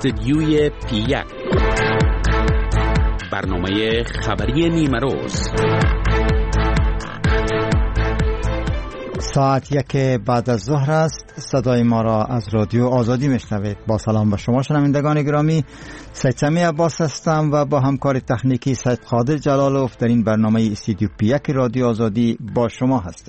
استدیوی پی1 برنامه خبری نیمروز. ساعت 1 بعد از ظهر است. صدای ما را از رادیو آزادی میشنوید. با سلام به شما شنوندگان گرامی، سید سمی عباس هستم و با همکار تکنیکی سید قادر جلالوف در این برنامه استودیو پی1 رادیو آزادی با شما هستیم.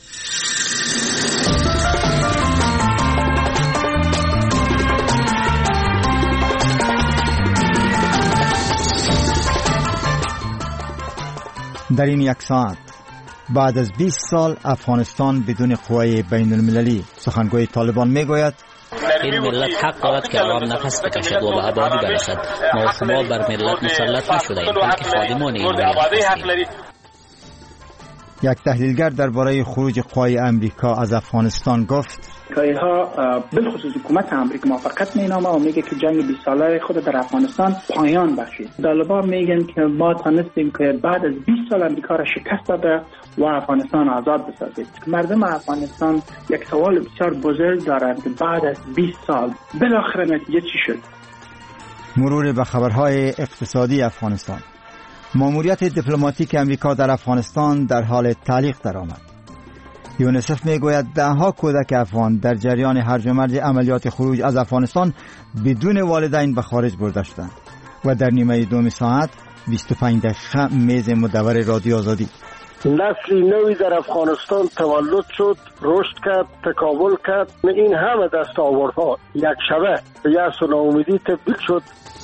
در این یک ساعت بعد از 20 سال افغانستان بدون قوای بین المللی، سخنگوی طالبان میگوید این ملت حق دارد که آرام نفس بکشد و به آبادی برسد. ما و شما بر ملت مسلط نشده ایم، بلکه خادمان این ملت هستیم. یک تحلیلگر درباره خروج قوای امریکا از افغانستان گفت ها بالخصوص حکومت امریکا موافقت مینامه و میگه که جنگ 20 ساله خود در افغانستان پایان بخشید. طالبان میگن که ما تونستیم که بعد از 20 سال امریکا را شکست داده و افغانستان آزاد بسازید. مردم افغانستان یک سوال بسیار بزرگ دارند که بعد از 20 سال بالاخره نتیجه چی شد؟ مرور به خبرهای اقتصادی افغانستان. ماموریت دیپلماتیک امریکا در افغانستان در حال تعلیق درآمد. یونیسف میگوید دهها کودک افغان در جریان هرج و مرج عملیات خروج از افغانستان بدون والدین به خارج برده شدند. و در نیمه دوم ساعت 25 دقیقه میز مدور رادیو آزادی. نسلی نوی در افغانستان تولد شد، رشد کرد، تکامل کرد. این همه دستاوردها یک شبه به یأس و ناامیدی تبدیل شد.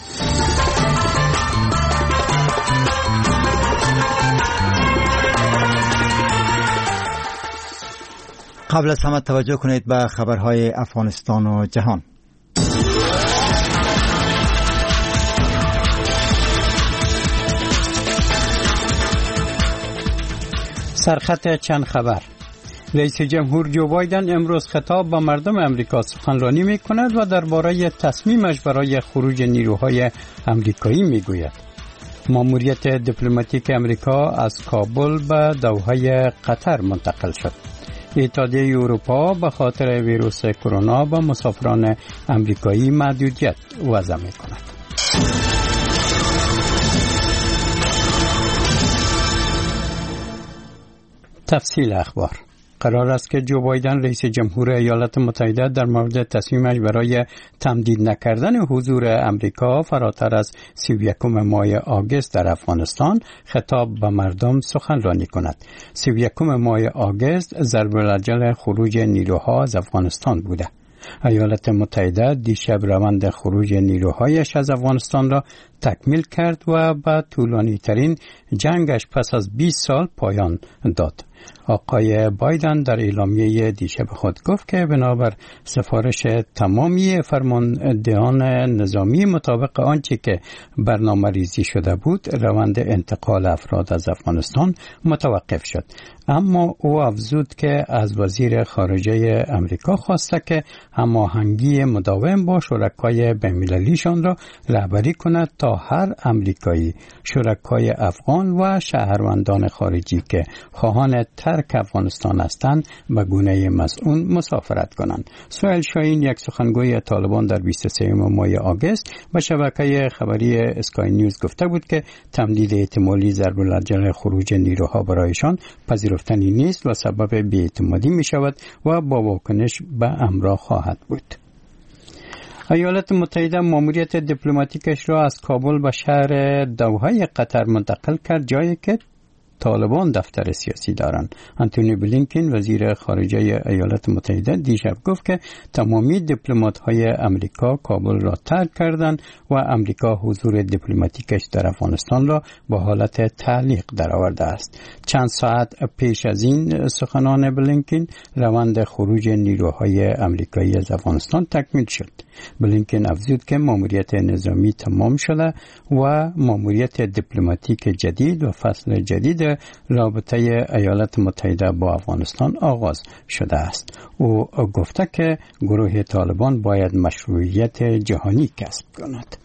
قبل از همه توجه کنید به خبرهای افغانستان و جهان. سرخط چند خبر. رئیس جمهور جو بایدن امروز خطاب به مردم امریکا سخنرانی می کند و درباره تصمیمش برای خروج نیروهای امریکایی می گوید. ماموریت دیپلماتیک امریکا از کابل به دوحه قطر منتقل شد. اتحادیه اروپا به خاطر ویروس کرونا به مسافران امریکایی محدودیت وضع می کند. تفصیل اخبار. قرار است که جو بایدن رئیس جمهور ایالات متحده در مورد تصمیمش برای تمدید نکردن حضور امریکا فراتر از 31 ماه آگوست در افغانستان خطاب به مردم سخنرانی کند. 31 ماه آگوست ضرب الاجل خروج نیروها از افغانستان بوده. ایالات متحده دیشب روند خروج نیروهایش از افغانستان را تکمیل کرد و به طولانی ترین جنگش پس از 20 سال پایان داد. آقای بایدن در اعلامیه دیشب خود گفت که بنابر سفارش تمامی فرماندهان نظامی مطابق آنچه که برنامه ریزی شده بود روند انتقال افراد از افغانستان متوقف شد. اما او افزود که از وزیر خارجه امریکا خواسته که هماهنگی مداوم با شرکای بین‌المللیشان را رهبری کند تا هر امریکایی، شرکای افغان و شهروندان خارجی که خواهان ترک افغانستان هستند به گونه مسئول مسافرت کنند. سهیل شاهین، یک سخنگوی طالبان در 23 ماه آگوست به شبکه خبری اسکای نیوز گفته بود که تمدید احتمالی ضرب الاجل خروج نیروها برایشان پذیرفتنی نیست و سبب بی‌اعتمادی می شود و با واکنش به همراه خواهد بود. ایالات متحده ماموریت دیپلماتیکش را از کابل به شهر دوحه قطر منتقل کرد، جایی که طالبان دفتر سیاسی دارند. آنتونی بلینکن وزیر خارجه ایالات متحده دیشب گفت که تمامی دیپلمات‌های امریکا کابل را ترک کردند و امریکا حضور دیپلماتیکش در افغانستان را به حالت تعلیق درآورده است. چند ساعت پیش از این سخنان بلینکن روند خروج نیروهای امریکایی از افغانستان تکمیل شد. بلینکن افزود که ماموریت نظامی تمام شده و ماموریت دیپلماتیک جدید و فصل جدید رابطه ایالات متحده با افغانستان آغاز شده است. او گفته که گروه طالبان باید مشروعیت جهانی کسب کند.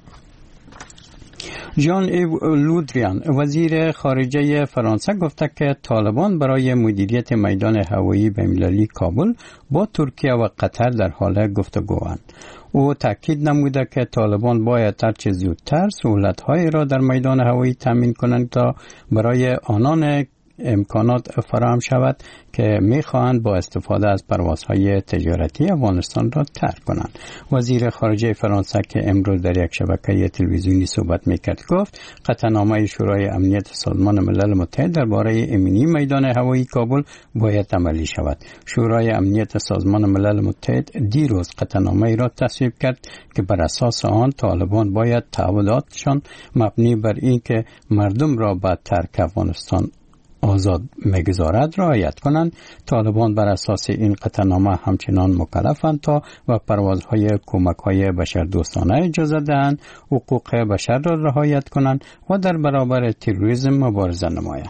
ژان ایو لودریان وزیر خارجه فرانسه گفته که طالبان برای مدیریت میدان هوایی بین‌المللی کابل با ترکیه و قطر در حال گفتگوند. او تاکید نموده که طالبان باید هرچه زودتر سهولت‌هایی را در میدان هوایی تامین کنند تا برای آنان امکانات فراهم شود که می‌خواهند با استفاده از پروازهای تجارتی افغانستان را ترک کنند. وزیر خارجه فرانسه که امروز در یک شبکه تلویزیونی صحبت می‌کرد گفت قطعنامه شورای امنیت سازمان ملل متحد درباره امنی میدان هوایی کابل باید عملی شود. شورای امنیت سازمان ملل متحد دیروز قطعنامه‌ای را تصویب کرد که بر اساس آن طالبان باید تعهداتشان مبنی بر اینکه مردم را به ترک افغانستان آزاد می‌گذارد رعایت کنند. طالبان بر اساس این قطعنامه همچنان مکلفند تا و پروازهای کمک‌های بشردوستانه اجازه دهند، حقوق بشر را رعایت کنند و در برابر تروریسم مبارزه نمایند.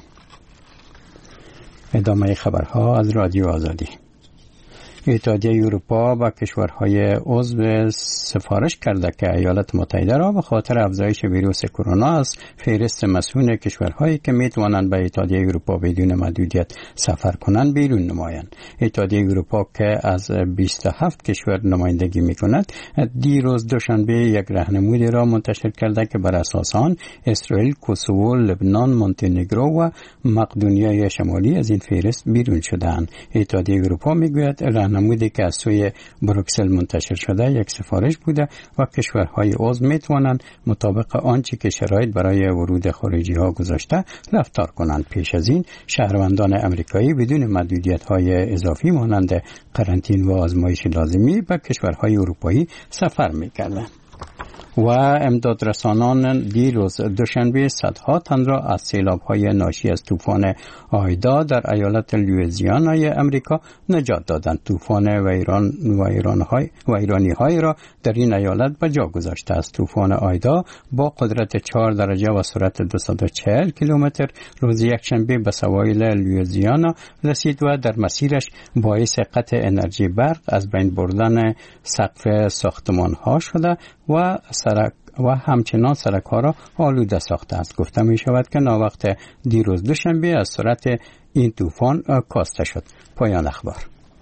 ادامه خبرها از رادیو آزادی. اتحادیه اروپا با کشورهای عضو سفارش کرده که ایالات متحده را به خاطر افزایش ویروس کرونا از فهرست مسئول کشورهایی که میتوانند به اتحادیه اروپا بدون محدودیت سفر کنند بیرون نمایند. اتحادیه اروپا که از 27 کشور نمایندگی میکند دیروز دوشنبه یک راهنمایی را منتشر کرده که بر اساس آن اسرائیل، کوسوو، لبنان، مونتنگرو و مقدونیای شمالی از این فهرست بیرون شدند. اتحادیه اروپا میگوید نمودی که از سوی بروکسل منتشر شده یک سفارش بوده و کشورهای عضو میتوانند مطابق آنچه که شرایط برای ورود خارجی ها گذاشته رفتار کنند. پیش از این شهروندان امریکایی بدون محدودیت های اضافی مانند قرنطینه و آزمایش لازمی به کشورهای اروپایی سفر میکردند. و امدادرسانان دیروز دوشنبه صدها تن را از سیلاب‌های ناشی از طوفان آیدا در ایالت لوئیزیانای امریکا نجات دادند. طوفان ویرانی‌های را در این ایالت به جا گذاشته است. طوفان آیدا با قدرت 4 درجه و سرعت 240 کیلومتر روز یکشنبه به سواحل لوئیزیانا رسید و در مسیرش باعث قطع انرژی برق، از بین بردن سقف ساختمان‌ها شده و همچنان سرک‌ها را آلوده ساخته است. گفته می شود که ناوقت دیروز دوشنبه از سرعت این طوفان کاسته شد. پایان اخبار.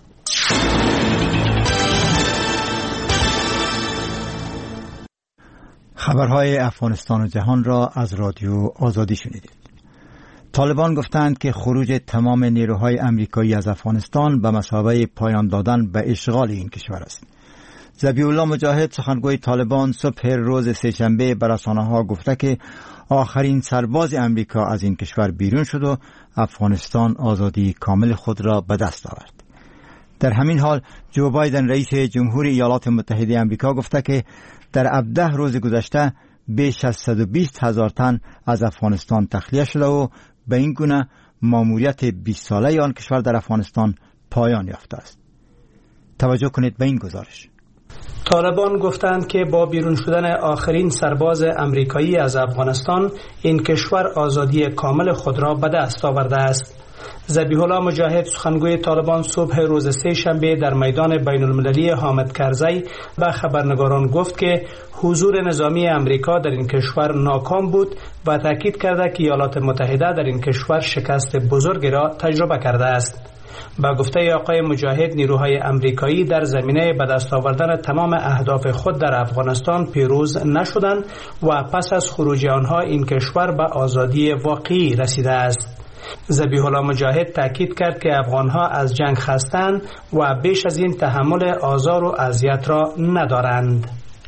خبرهای افغانستان و جهان را از رادیو آزادی شنیدید. طالبان گفتند که خروج تمام نیروهای امریکایی از افغانستان به مثابه پایان دادن به اشغال این کشور است. ذبیح الله مجاهد سخنگوی طالبان صبح روز سه‌شنبه به رسانه‌ها گفته که آخرین سرباز امریکا از این کشور بیرون شد و افغانستان آزادی کامل خود را به دست آورد. در همین حال جو بایدن رئیس جمهور ایالات متحده آمریکا گفته که در 17 روز گذشته بیش از 120,000 تن از افغانستان تخلیه شده و به این گونه ماموریت 20 ساله آن کشور در افغانستان پایان یافته است. توجه کنید به این گزارش. طالبان گفتند که با بیرون شدن آخرین سرباز امریکایی از افغانستان این کشور آزادی کامل خود را به دست آورده است. ذبیح الله مجاهد سخنگوی طالبان صبح روز سه‌شنبه در میدان بین المللی حامد کرزی به خبرنگاران گفت که حضور نظامی امریکا در این کشور ناکام بود و تاکید کرده که ایالات متحده در این کشور شکست بزرگی را تجربه کرده است. با گفته آقای مجاهد نیروهای امریکایی در زمینه به دست آوردن تمام اهداف خود در افغانستان پیروز نشدند و پس از خروج آنها این کشور به آزادی واقعی رسیده است. ذبیح الله مجاهد تاکید کرد که افغانها از جنگ خستند و بیش از این تحمل آزار و اذیت را ندارند.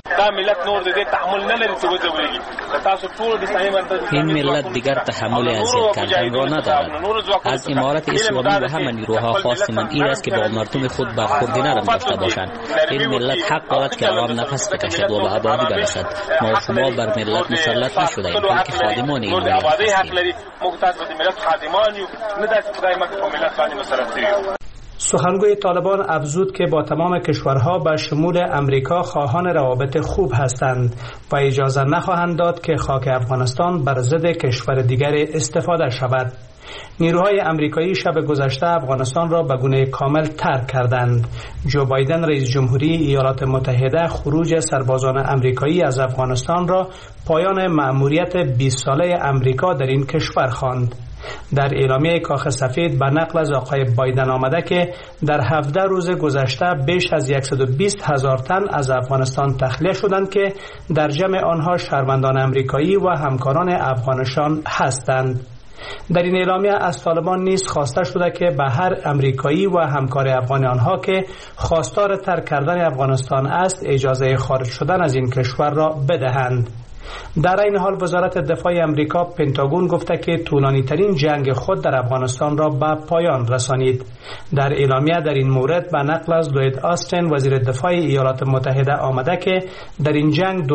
این ملت دیگر تحمل اذیت کردن را ندارد. از امارت اسلامی و همه نیروها خواست من این است که با مردم خود برخورد نرم داشته باشند. این ملت حق دارد که آرام نفس بکشد و به آبادی برسد. ما و شما بر ملت مسلط نشده ایم، بلکه خادمان این ملت هستیم. سخنگوی طالبان افزود که با تمام کشورها به شمول امریکا خواهان روابط خوب هستند و اجازه نخواهند داد که خاک افغانستان بر ضد کشور دیگر استفاده شود. نیروهای امریکایی شب گذشته افغانستان را به گونه کامل ترک کردند. جو بایدن رئیس جمهوری ایالات متحده خروج سربازان امریکایی از افغانستان را پایان مأموریت 20 ساله امریکا در این کشور خواند. در اعلامیه کاخ سفید به نقل از آقای بایدن آمده که در 17 روز گذشته بیش از 120,000 تن از افغانستان تخلیه شدند که در جمع آنها شهروندان امریکایی و همکاران افغانشان هستند. در این اعلامیه از طالبان نیز خواسته شده که به هر امریکایی و همکار افغان آنها که خواستار ترک کردن افغانستان است اجازه خارج شدن از این کشور را بدهند. در این حال وزارت دفاع امریکا پنتاگون گفته که طولانی ترین جنگ خود در افغانستان را به پایان رسانید. در اعلامیه در این مورد به نقل از لوید آستین وزیر دفاع ایالات متحده آمده که در این جنگ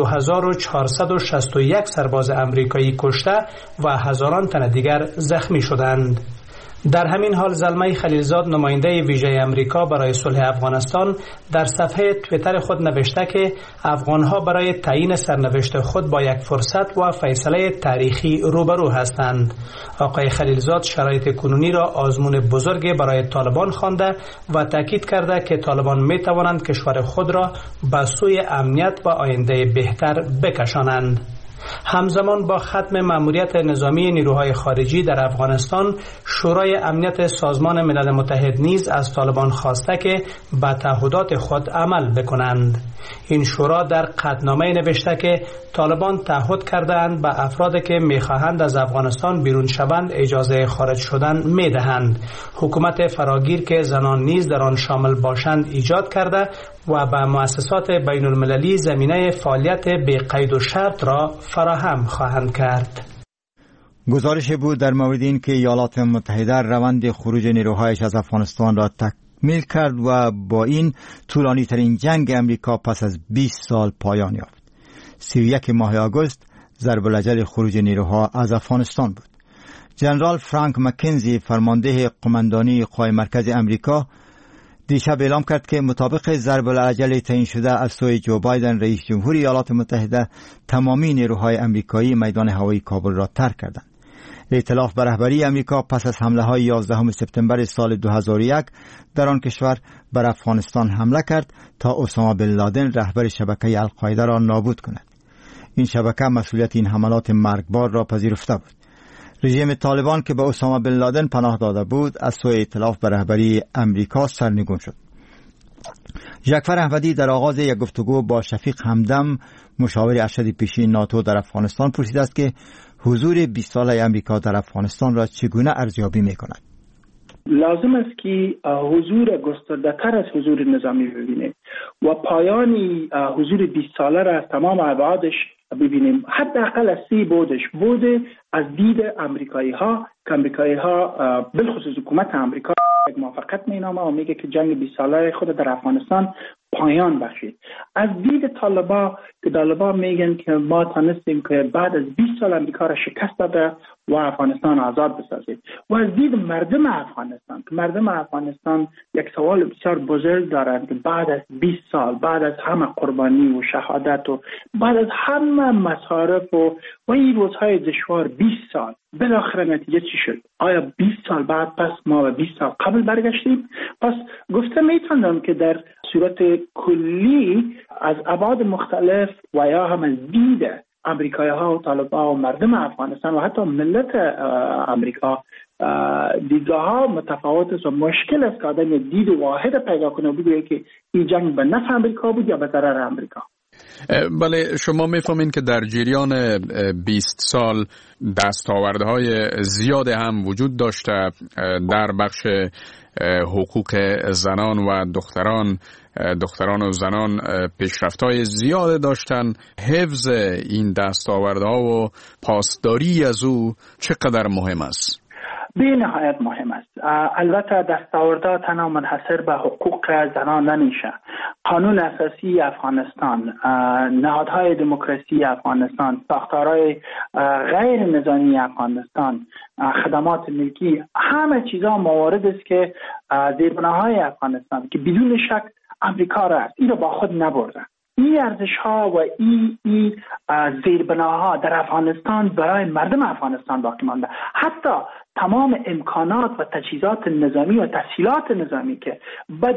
2461 سرباز امریکایی کشته و هزاران تن دیگر زخمی شدند. در همین حال زلمه خلیلزاد نماینده ویژه امریکا برای صلح افغانستان در صفحه توییتر خود نوشته که افغانها برای تعیین سرنوشت خود با یک فرصت و فیصله تاریخی روبرو هستند. آقای خلیلزاد شرایط کنونی را آزمون بزرگ برای طالبان خوانده و تاکید کرده که طالبان می توانند کشور خود را به سوی امنیت و آینده بهتر بکشانند. همزمان با ختم مأموریت نظامی نیروهای خارجی در افغانستان، شورای امنیت سازمان ملل متحد نیز از طالبان خواسته که به تعهدات خود عمل بکنند. این شورا در قطعنامه نوشته که طالبان تعهد کرده‌اند به افرادی که می‌خواهند از افغانستان بیرون شوند اجازه خارج شدن می‌دهند. حکومت فراگیر که زنان نیز در آن شامل باشند ایجاد کرده و به مؤسسات بین المللی زمینه فعالیت بی قید و شرط را فراهم خواهند کرد. گزارش بود در مورد این که ایالات متحده روند خروج نیروهایش از افغانستان را تکمیل کرد و با این طولانی ترین جنگ امریکا پس از 20 سال پایان یافت. 31 ماه آگوست ضرب الاجل خروج نیروها از افغانستان بود. جنرال فرانک مکنزی فرمانده قماندانی قوای مرکز امریکا دیشب اعلام کرد که مطابق ضرب الاجل تعیین شده از سوی جو بایدن رئیس جمهوری ایالات متحده تمامی نیروهای امریکایی میدان هوایی کابل را ترک کردند. ائتلاف به رهبری امریکا پس از حمله‌های 11 سپتامبر سال 2001 در آن کشور بر افغانستان حمله کرد تا اسامه بن لادن رهبر شبکه القاعده را نابود کند. این شبکه مسئولیت این حملات مرگبار را پذیرفته بود. رژیم طالبان که به اسامه بن لادن پناه داده بود از سوی ائتلاف به رهبری امریکا سرنگون شد. ژاکفر احمدی در آغاز یک گفتگو با شفیق همدم مشاور ارشد پیشین ناتو در افغانستان پرسیده است که حضور 20 ساله امریکا در افغانستان را چگونه ارزیابی می‌کند؟ لازم است که حضور گسترده‌تر از حضور نظامی ببینیم و پایانی حضور 20 ساله را از تمام ابعادش ببینیم. حداقل از 3 بود از دید امریکایی‌ها که امریکایی‌ها بالخصوص حکومت امریکا یک موافقت مینامه و میگه که جنگ 20 ساله خود در افغانستان پایان بخشید. از دید طالبان میگن که ما تانستیم که بعد از 20 سال امریکا را شکست داده و افغانستان آزاد بسازید. و از دید مردم افغانستان که مردم افغانستان یک سوال بسیار بزرگ دارند که بعد از 20 سال، بعد از همه قربانی و شهادت و بعد از همه مصارف و این روزهای دشوار 20 سال بالاخره نتیجه چی شد؟ آیا 20 سال بعد پس ما به 20 سال قبل برگشتیم؟ پس گفته میتونم که در صورت کلی از ابعاد مختلف و یا هم از دید امریکایی‌ها و طالبان و مردم افغانستان و حتی ملت امریکا دیدگاه‌ها متفاوت است و مشکل است که آدم دید واحد پیدا کنه بگه که این جنگ به نفع امریکا بود یا به ضرر امریکا. بله، شما میفهمین که در جریان 20 سال دستاوردهای زیاد هم وجود داشته در بخش حقوق زنان و دختران و زنان پیشرفت‌های زیاد داشتن. حفظ این دستاوردها و پاسداری از او چقدر مهم است؟ به نهایت مهم است. البته دستاوردها تنها منحصر به حقوق زنان نمیشه. قانون اساسی افغانستان، نهادهای دموکراسی افغانستان، ساختارهای غیر نظامی افغانستان، خدمات ملکی، همه چیزها موارد است که زیربناهای افغانستان که بدون شک امریکا را است این را با خود نبردن. این ارزش ها و این زیربناها در افغانستان برای مردم افغانستان باقی مانده. حتی تمام امکانات و تجهیزات نظامی و تسهیلات نظامی که به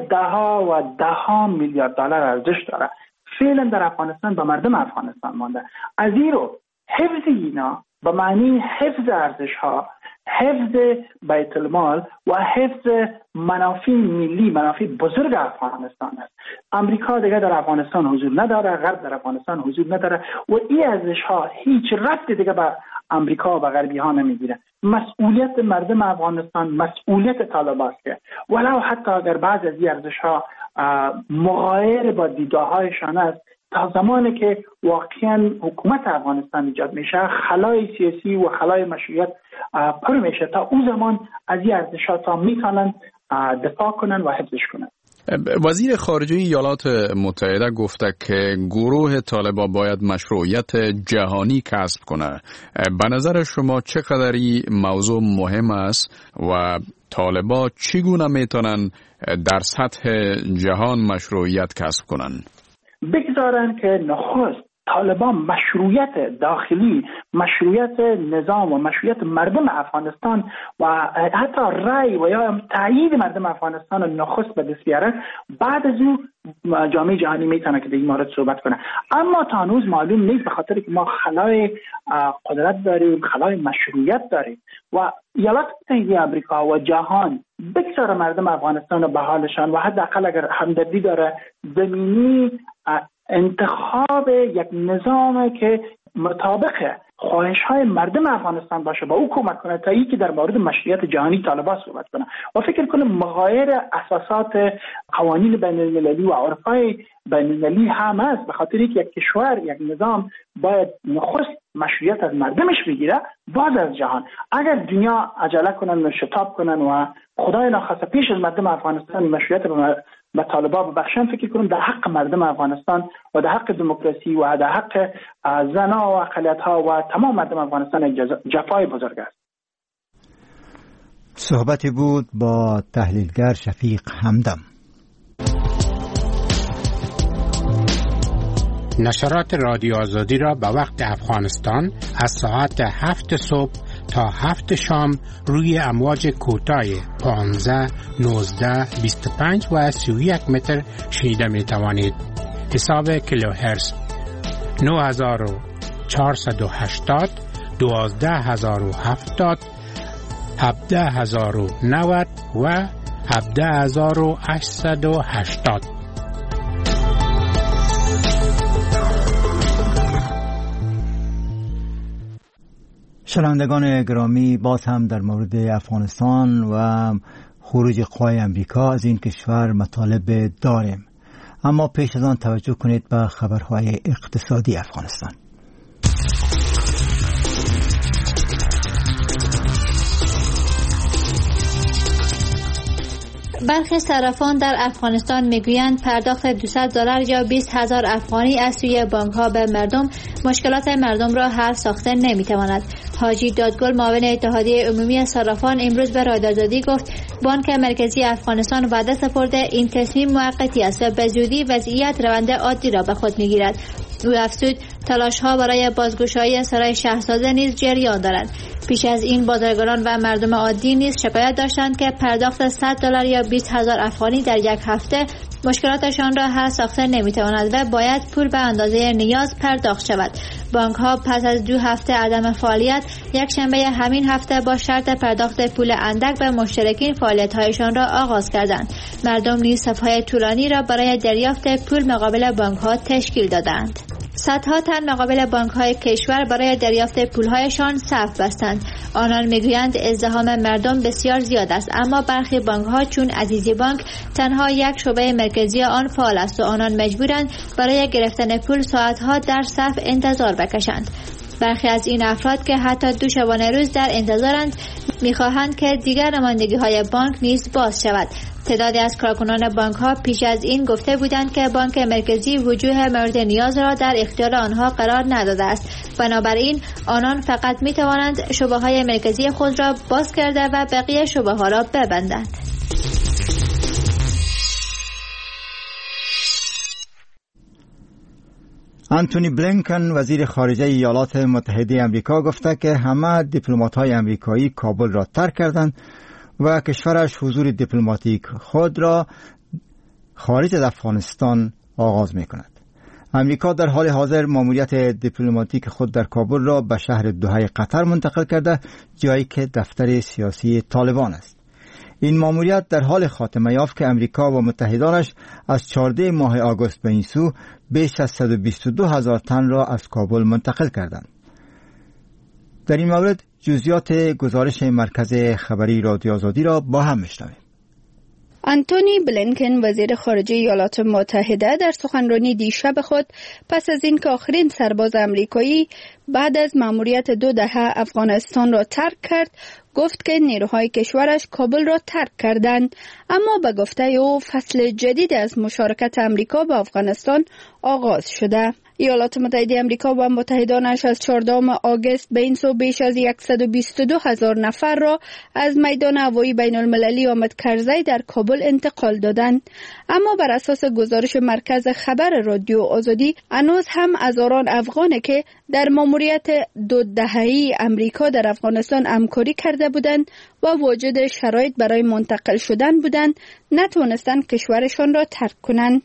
ده میلیارد دلار ارزش داره فعلا در افغانستان به مردم افغانستان مانده. از این رو حفظ اینا به معنی حفظ ارزش ها، حفظ بیت المال و حفظ منافع ملی، منافع بزرگ افغانستان است. امریکا دیگه در افغانستان حضور نداره، غرب در افغانستان حضور نداره و این ارزش ها هیچ ربط دیگه به امریکا و غربی ها نمیگیره. مسئولیت مردم افغانستان مسئولیت طالبان است که ولو حتی اگر بعض از این ارزش ها مغایر با دیدگاه‌هایشان است، تا زمانی که واقعا حکومت افغانستان ایجاد میشه، خلای سیاسی و خلای مشروعیت پر میشه، تا اون زمان از این ارزشات ها میتونن دفاع کنن و حفظش کنن. وزیر خارجه ایالات متحده گفته که گروه طالبان باید مشروعیت جهانی کسب کنه. به نظر شما چقدر این موضوع مهم است و طالبان چگونه میتونن در سطح جهان مشروعیت کسب کنن؟ بگذارن که نخست طالبان مشروعیت داخلی، مشروعیت نظام و مشروعیت مردم افغانستان و حتی رأی و یا تایید مردم افغانستان نخست به دست بیاره، بعد از او جامعه جهانی میتونه که در این مورد صحبت کنه. اما تا هنوز معلوم نیست، به خاطر که ما خلای قدرت داریم، خلای مشروعیت داریم و ایالات متحده آمریکا و جهان بگذاره مردم افغانستان رو به حالشان و حداقل اگر همدردی داره زمینی انتخاب یک نظام که مطابق خواهش‌های مردم افغانستان باشه با او کمک کنه تا اینکه در مورد مشروعیت جهانی طالبان صحبت کنه و فکر کنم مغایر اساسات قوانین بین المللی و عرفای بین المللی هم است، به خاطر اینکه یک کشور، یک نظام باید نخست مشروعیت از مردمش بگیره بعد از جهان. اگر دنیا عجله کنن و شتاب کنن و خدای ناخواسته پیش از مردم افغانستان مشروعیت به طالبان ببخشن، فکر کنم در حق مردم افغانستان و در حق دموکراسی و در حق زنان و اقلیت‌ها و تمام مردم افغانستان جفای بزرگ است. صحبتی بود با تحلیلگر شفیق همدم. نشرات رادیو آزادی را به وقت افغانستان از ساعت 7 صبح تا 7 شام روی امواج کوتاه 15، 19، 25 و 31 متر شنیده می توانید. حساب کیلوهرتز 9480، 12070، 17090 و 17880. شنوندگان گرامی، باز هم در مورد افغانستان و خروج قوای امریکا از این کشور مطالب داریم، اما پیش از آن توجه کنید به خبرهای اقتصادی افغانستان. برخی صرافان در افغانستان میگویند پرداخت $200 یا 20,000 افغانی از سوی بانک‌ها به مردم مشکلات مردم را حل ساخته نمی‌تواند. حاجی دادگل، معاون اتحادیه عمومی صرافان، امروز به رادیو آزادی گفت بانک مرکزی افغانستان وعده سپرده این تصمیم موقتی است و به زودی وضعیت روند عادی را به خود می‌گیرد. او افزود تلاش‌ها برای بازگشایی سرای شهرسازه نیز جریان دارند. پیش از این بازرگانان و مردم عادی نیز شکایت داشتند که پرداخت $100 یا 20,000 افغانی در یک هفته مشکلاتشان را حل ساخته نمی‌تواند و باید پول به اندازه نیاز پرداخت شود. بانک‌ها پس از 2 هفته عدم فعالیت، یک شنبه همین هفته با شرط پرداخت پول اندک به مشترکین فعالیت‌هایشان را آغاز کردند. مردم نیز صف‌های طولانی را برای دریافت پول مقابل بانک‌ها تشکیل دادند. صدها تن مقابل بانک‌های کشور برای دریافت پول‌هایشان صف بستند. آنان می‌گویند ازدحام مردم بسیار زیاد است، اما برخی بانک‌ها چون عزیزی بانک تنها یک شعبه مرکزی آن فعال است و آنان مجبورند برای گرفتن پول ساعت‌ها در صف انتظار بکشند. برخی از این افراد که حتی 2 شبانه روز در انتظارند می‌خواهند که دیگر نمایندگی‌های بانک نیز باز شود. تعدادی از کارکنان بانک‌ها پیش از این گفته بودند که بانک مرکزی وجوه مورد نیاز را در اختیار آنها قرار نداده است. بنابراین آنان فقط می‌توانند شعبه‌های مرکزی خود را باز کرده و بقیه شعبه‌ها را ببندند. انتونی بلینکن وزیر خارجه ایالات متحده آمریکا گفته که همه دیپلمات‌های آمریکایی کابل را ترک کردند و کشورش حضور دیپلماتیک خود را خارج از افغانستان آغاز می‌کند. آمریکا در حال حاضر ماموریت دیپلماتیک خود در کابل را به شهر دوحه قطر منتقل کرده، جایی که دفتر سیاسی طالبان است. این ماموریت در حال خاتمه یافت که آمریکا و متحدانش از 14 ماه آگوست به این سو بیش از 122,000 تن را از کابل منتقل کردند. در این مورد جزئیات گزارش مرکز خبری رادیو آزادی را با هم میشنویم. انتونی بلینکن وزیر خارجه ایالات متحده در سخنرانی دیشب خود پس از اینکه آخرین سرباز آمریکایی بعد از مأموریت 2 دهه افغانستان را ترک کرد، گفت که نیروهای کشورش کابل را ترک کردند، اما به گفته او فصل جدید از مشارکت آمریکا با افغانستان آغاز شده. ایالات متحده آمریکا و متحدانش از 14 آگوست به این سو بیش از 122,000 نفر را از میدان هوایی بین المللی حامد کرزی در کابل انتقال دادند، اما بر اساس گزارش مرکز خبر رادیو آزادی هنوز هم هزاران افغانی که در مأموریت 2 دهه‌ای آمریکا در افغانستان همکاری کرده بودند و واجد شرایط برای منتقل شدن بودند نتوانستند کشورشان را ترک کنند.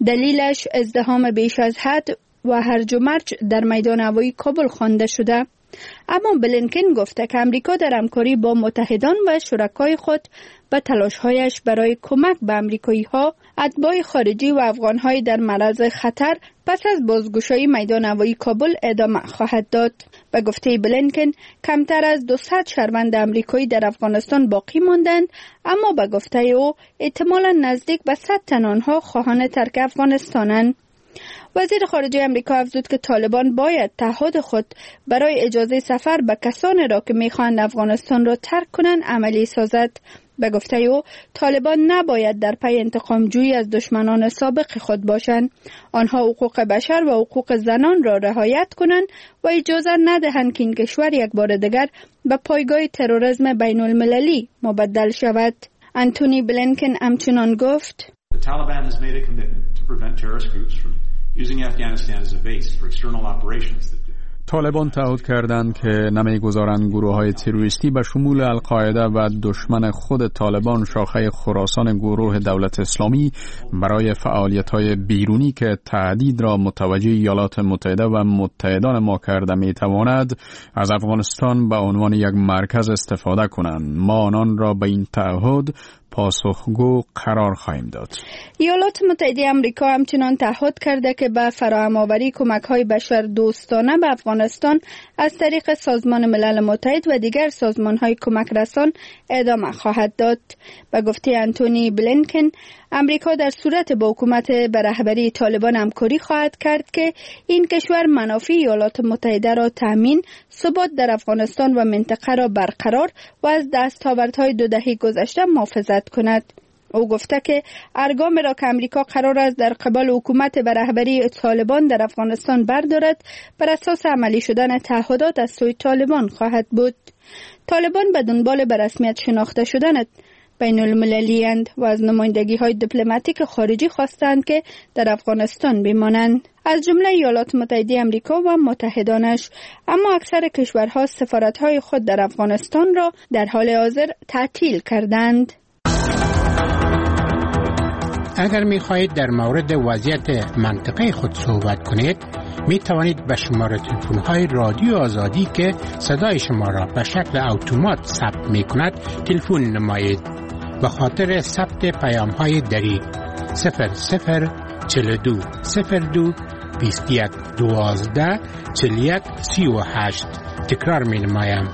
دلیلش ازدحام بیش از حد و هرج و مرج در میدان هوایی کابل خوانده شده. اما بلینکن گفته که آمریکا در همکاری با متحدان و شرکای خود به تلاش‌هایش برای کمک به آمریکایی‌ها، اتباع خارجی و افغان‌های در معرض خطر پس از بازگشایی میدان هوایی کابل ادامه خواهد داد. به گفته بلینکن کمتر از 200 شهروند آمریکایی در افغانستان باقی ماندند، اما به گفته او احتمالاً نزدیک به 100 تن آنها خواهان ترک افغانستانند. وزیر خارجه آمریکا افزود که طالبان باید تعهد خود برای اجازه سفر به کسانی را که می‌خواهند افغانستان را ترک کنند عملی سازد. به گفته او طالبان نباید در پی انتقام جویی از دشمنان سابق خود باشند. آنها حقوق بشر و حقوق زنان را رعایت کنند و اجازه ندهند که این کشور یک بار دیگر به پایگاه تروریسم بین المللی مبدل شود. انتونی بلینکن همچنان گفت: The Taliban has made a commitment to prevent terrorist groups from using Afghanistan as a base for external operations. طالبان تعهد کردند که نمیگذارند گروه‌های تروریستی به شمول القاعده و دشمن خود طالبان شاخه خراسان گروه دولت اسلامی برای فعالیت‌های بیرونی که تهدید را متوجه ایالات متحده و متحدان ما کرده می‌تواند از افغانستان به عنوان یک مرکز استفاده کنند. ما آنان را به این تعهد پاسخگو قرار خواهیم داد. ایالات متحده آمریکا همچنان تعهد کرده که به فراهم‌آوری کمک‌های بشر دوستانه به افغانستان از طریق سازمان ملل متحد و دیگر سازمان‌های کمک رسان ادامه خواهد داد. به گفته انتونی بلینکن امریکا در صورت با حکومت به رهبری طالبان همکاری خواهد کرد که این کشور منافع ایالات متحده را تامین، ثبات در افغانستان و منطقه را برقرار و از دستاوردهای 2 دهه گذشته محافظت کند. او گفته که ارگامی را که امریکا قرار است در قبال حکومت به رهبری طالبان در افغانستان بردارد بر اساس عملی شدن تعهدات از سوی طالبان خواهد بود. طالبان به دنبال به رسمیت شناخته شدن بین المللی اند و از نمایندگی های دیپلماتیک خارجی خواستند که در افغانستان بمانند، از جمله ایالات متحده آمریکا و متحدانش، اما اکثر کشورها سفارت‌های خود در افغانستان را در حال حاضر تعطیل کردند. اگر می خواهید در مورد وضعیت منطقه خود صحبت کنید، می توانید به شماره تلفن های رادیو آزادی که صدای شما را به شکل اتومات ثبت می کند تلفن نمایید. به خاطر ثبت پیام های دری 0042 02 21 12 41 38. تکرار می نمایم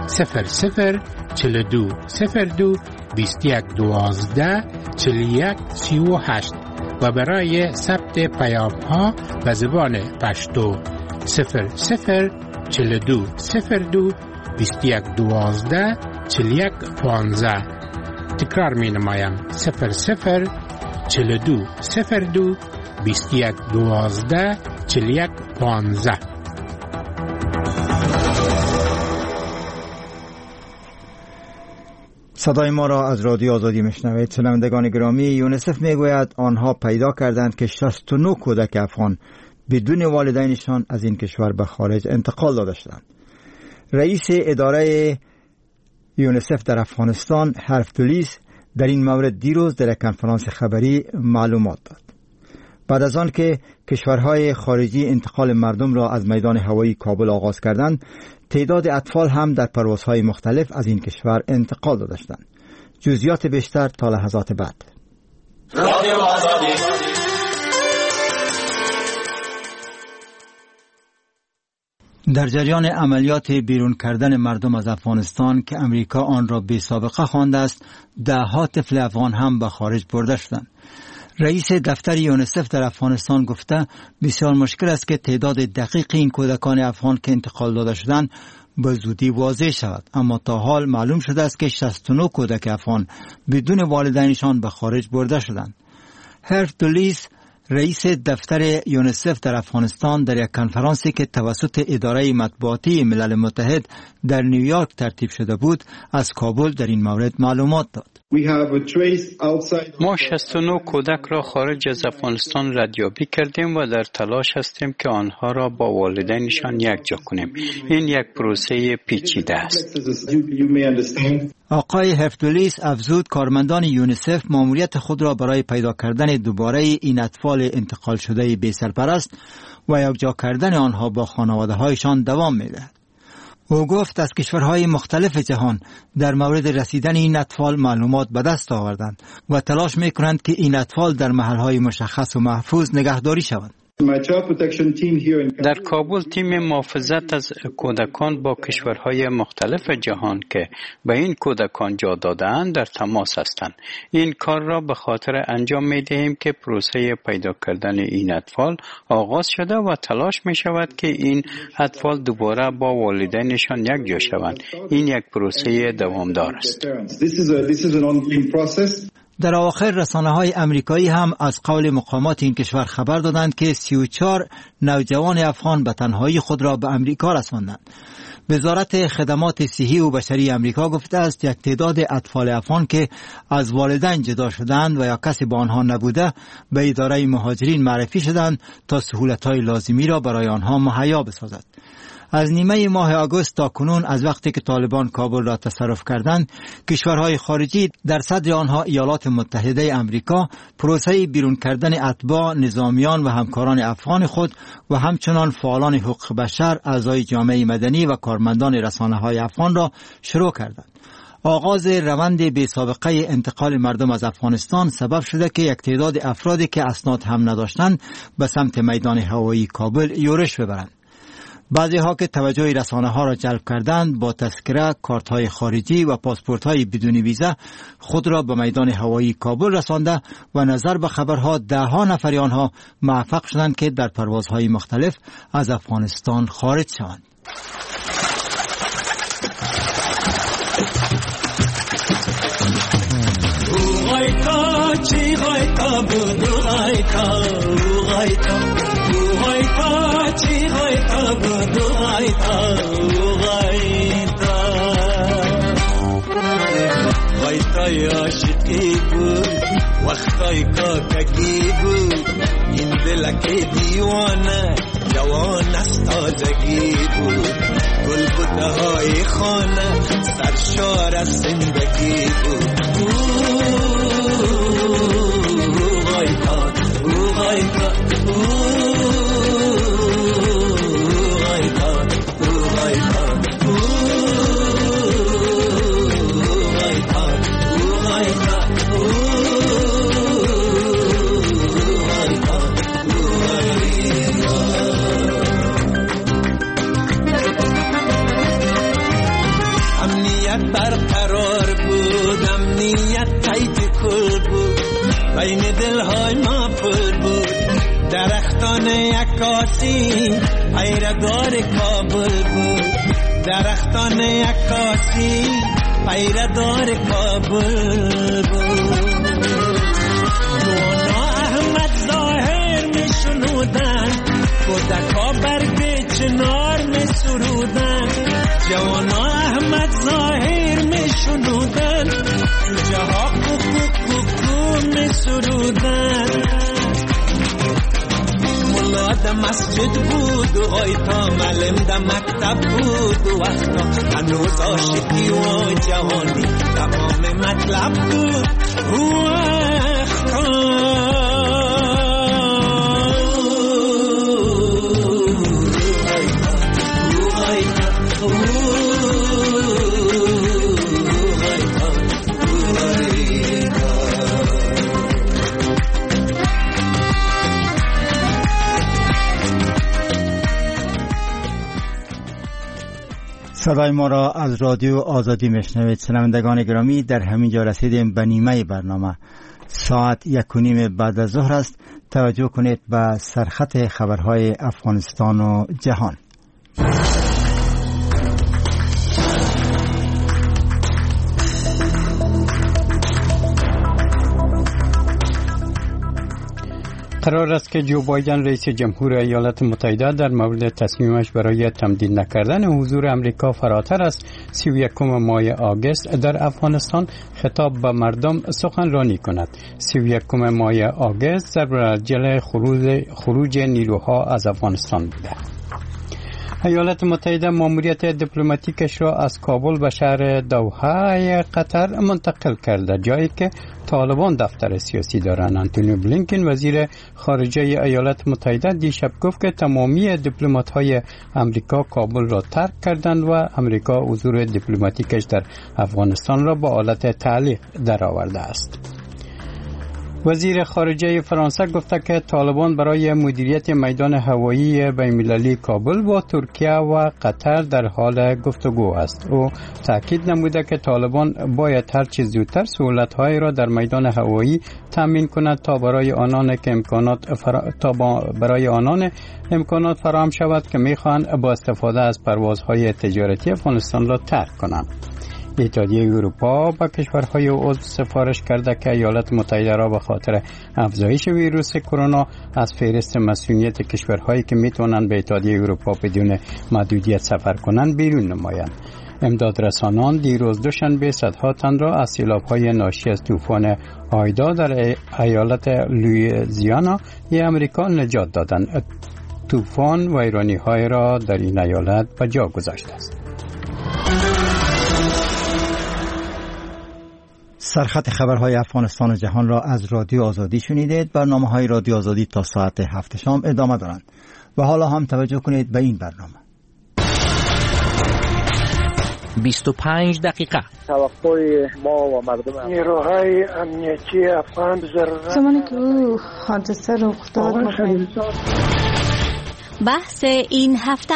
0042 02 21 12 41 38 و برای ثبت پیام ها به زبان پشتو 0042 02 21 12 41 15. تکرار می نمایم 0042 02 21 12 41 15. صدای ما را از رادیو آزادی میشنوید. شنوندگان گرامی، یونیسف میگوید آنها پیدا کردند که 69 کودک افغان بدون والدینشان از این کشور به خارج انتقال داده شدند. رئیس اداره یونیسف در افغانستان هرف دولیس در این مورد دیروز در کنفرانس خبری معلومات داد. بعد از آن که کشورهای خارجی انتقال مردم را از میدان هوایی کابل آغاز کردند، تعداد اطفال هم در پروازهای مختلف از این کشور انتقال داده شدند. جزئیات بیشتر تا لحظات بعد. در جریان عملیات بیرون کردن مردم از افغانستان که امریکا آن را بی سابقه خوانده است، ده‌ها طفل افغان هم به خارج برده شدند. رئیس دفتر یونیسف در افغانستان گفته بسیار مشکل است که تعداد دقیق این کودکان افغان که انتقال داده شدند به زودی واضح شود، اما تا حال معلوم شده است که 69 کودک افغان بدون والدینشان به خارج برده شدند. هرف دولیس رئیس دفتر یونیسف در افغانستان در یک کنفرانسی که توسط اداره مطبوعاتی ملل متحد در نیویورک ترتیب شده بود از کابل در این مورد معلومات داد. ما 69 کودک را خارج از افغانستان ردیابی کردیم و در تلاش هستیم که آنها را با والدینشان یکجا کنیم. این یک پروسه پیچیده است. آقای هفتولیس افزود کارمندان یونیسف ماموریت خود را برای پیدا کردن دوباره این اطفال انتقال شده بی سرپرست و یکجا کردن آنها با خانواده هایشان دوام می‌دهد. او گفت از کشورهای مختلف جهان در مورد رسیدن این اطفال معلومات به دست آوردند و تلاش می‌کنند که این اطفال در محل‌های مشخص و محفوظ نگهداری شوند. در کابل تیم محافظت از کودکان با کشورهای مختلف جهان که به این کودکان جا داده‌اند در تماس هستند. این کار را به خاطر انجام می‌دهیم که پروسه پیدا کردن این اطفال آغاز شده و تلاش می‌شود که این اطفال دوباره با والدینشان یکجا شوند. این یک پروسه دوامدار است. در آخر رسانه‌های امریکایی هم از قول مقامات این کشور خبر دادند که 34 نوجوان افغان به تنهایی خود را به امریکا رساندند. وزارت خدمات صحی و بشری امریکا گفته است یک تعداد اطفال افغان که از والدین جدا شدند و یا کسی با آنها نبوده به اداره مهاجرین معرفی شدند تا سهولت‌های لازمی را برای آنها مهیا بسازد. از نیمه ماه آگوست تا کنون از وقتی که طالبان کابل را تصرف کردند، کشورهای خارجی در صدر آنها ایالات متحده امریکا پروسه بیرون کردن اتباع، نظامیان و همکاران افغان خود و همچنان فعالان حقوق بشر، اعضای جامعه مدنی و کارمندان رسانه‌های افغان را شروع کردند. آغاز روند بی سابقه انتقال مردم از افغانستان سبب شده که یک تعداد افرادی که اسناد هم نداشتند به سمت میدان هوایی کابل یورش ببرند. بعضی ها که توجه رسانه ها را جلب کردند با تذکره، کارت های خارجی و پاسپورت های بدون ویزا خود را به میدان هوایی کابل رسانده و نظر به خبرها 10 نفر آنها موفق شدند که در پروازهای مختلف از افغانستان خارج شوند. وقتای عاشقی بود، وقتای کاکگی بود، این دلک دیوانه جوان از تازگی بود، گل بوته های خانه سرشار از زندگی بود. بین دلهای ما پر بود درختان عکاسی، پیره‌دار کابل بود. درختان عکاسی، پیره‌دار کابل بود. مونا احمد ظاهر می شنودن، کودکا برگ چنار می سرودن. جوانا احمد ظاهر می شنودن، جاها کوکو می سرودن. مولا د در مسجد بود و آیتا معلم در مکتب بود و وقتا هنوز عاشقی و جوانی تمام مطلب بود و صدای ما را از رادیو آزادی میشنوید. شنوندگان گرامی، در همین جا رسیدیم به نیمه برنامه. ساعت 1:30 بعد از ظهر است. توجه کنید به سرخط خبرهای افغانستان و جهان. قرار است که جو بایدن رئیس جمهور ایالات متحده در مورد تصمیمش برای تمدید نکردن حضور امریکا فراتر از 31 ماه آگوست در افغانستان خطاب به مردم سخنرانی کند. 31 ماه آگوست در برجل خروج نیروها از افغانستان بوده. ایالات متحده ماموریت دیپلماتیکش را از کابل به شهر دوحه قطر منتقل کرده، جایی که طالبان دفتر سیاسی دارند. آنتونی بلینکن وزیر خارجه ایالات متحده دیشب گفت که تمامی دیپلمات‌های امریکا کابل را ترک کردند و امریکا حضور دیپلماتیکش در افغانستان را به حالت تعلیق درآورده است. وزیر خارجه فرانسه گفته که طالبان برای مدیریت میدان هوایی بین‌المللی کابل با ترکیه و قطر در حال گفتگو است. او تاکید نموده که طالبان باید هر چه زودتر سهولت‌هایی را در میدان هوایی تامین کند تا برای آنان امکانات فراهم شود که می‌خواهند با استفاده از پروازهای تجارتی افغانستان را ترک کنند. اتحادیه اروپا با کشورهای عضو سفارش کرده که ایالات متحده را به خاطر افزایش ویروس کرونا از فهرست مسئولیت کشورهایی که میتونن به اتحادیه اروپا بدون محدودیت سفر کنند بیرون نمایند. امدادرسانان دیروز دوشنبه صدها تن را از سیلاب‌های ناشی از طوفان آیدا در ایالت لوئیزیانا امریکا نجات دادند. طوفان ویرانی‌های را در این ایالت به جا گذاشته است. سرخط خبرهای افغانستان و جهان را از رادیو آزادی شنیدید. برنامه‌های رادیو آزادی تا ساعت 7 شام ادامه دارند. و حالا هم توجه کنید به این برنامه. 25 دقیقه. توقع ما و مردم نیروهای امنیتی افغان زمانی که حادثه رخ داد بحث این هفته.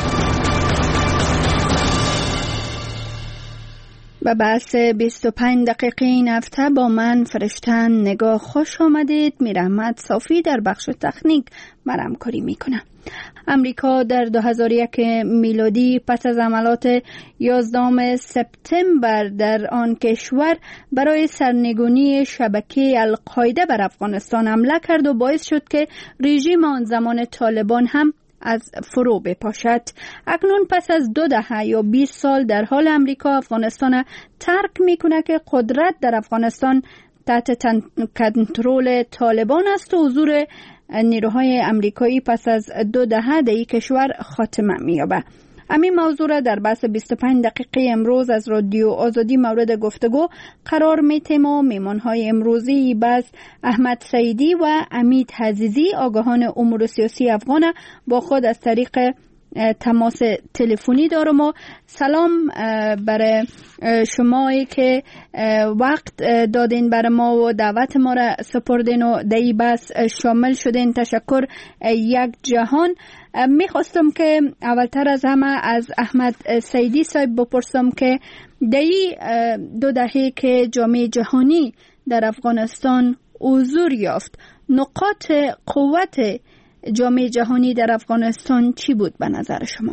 به بحث 25 دقیقه این هفته با من فرشتن نگاه خوش آمدید. میرحمت صافی در بخش تکنیک همکاری میکنه. امریکا در 2001 میلادی پس از عملات 11 سپتامبر در آن کشور برای سرنگونی شبکه القاعده بر افغانستان حمله کرد و باعث شد که رژیم آن زمان طالبان هم از فرو بپاشد. اکنون پس از 2 دهه یا 20 سال در حال امریکا افغانستان ترک میکنه که قدرت در افغانستان تحت کنترل طالبان است و حضور نیروهای امریکایی پس از 2 دهه در این کشور خاتمه می‌یابد. همین موضوع را در بحث 25 دقیقه امروز از رادیو آزادی مورد گفتگو قرار می‌دیم و میهمان‌های امروزی بحث احمد سعیدی و امید عزیزی آگاهان امور سیاسی افغان با خود از طریق تماس تلفنی دارم. و سلام برای شمایی که وقت دادین برای ما و دعوت ما را سپردین و در این بحث شامل شدین. تشکر یک جهان. میخواستم که اولتر از همه از احمد سعیدی صاحب بپرسم که در این 2 دهه که جامعه جهانی در افغانستان حضور یافت، نقاط قوت جامعه جهانی در افغانستان چی بود به نظر شما؟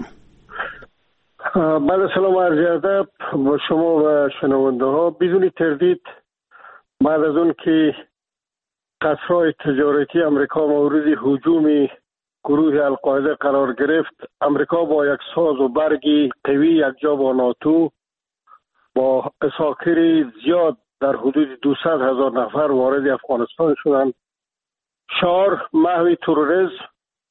بعد سلام عرض ادب با شما و شنونده ها. بدون تردید بعد از اون که قصرهای تجارتی امریکا مورد هجوم گروه القاعده قرار گرفت، امریکا با یک ساز و برگی قوی یکجا با ناتو با اساکر زیاد در حدود 200,000 نفر وارد افغانستان شدند. شعار محو تروریسم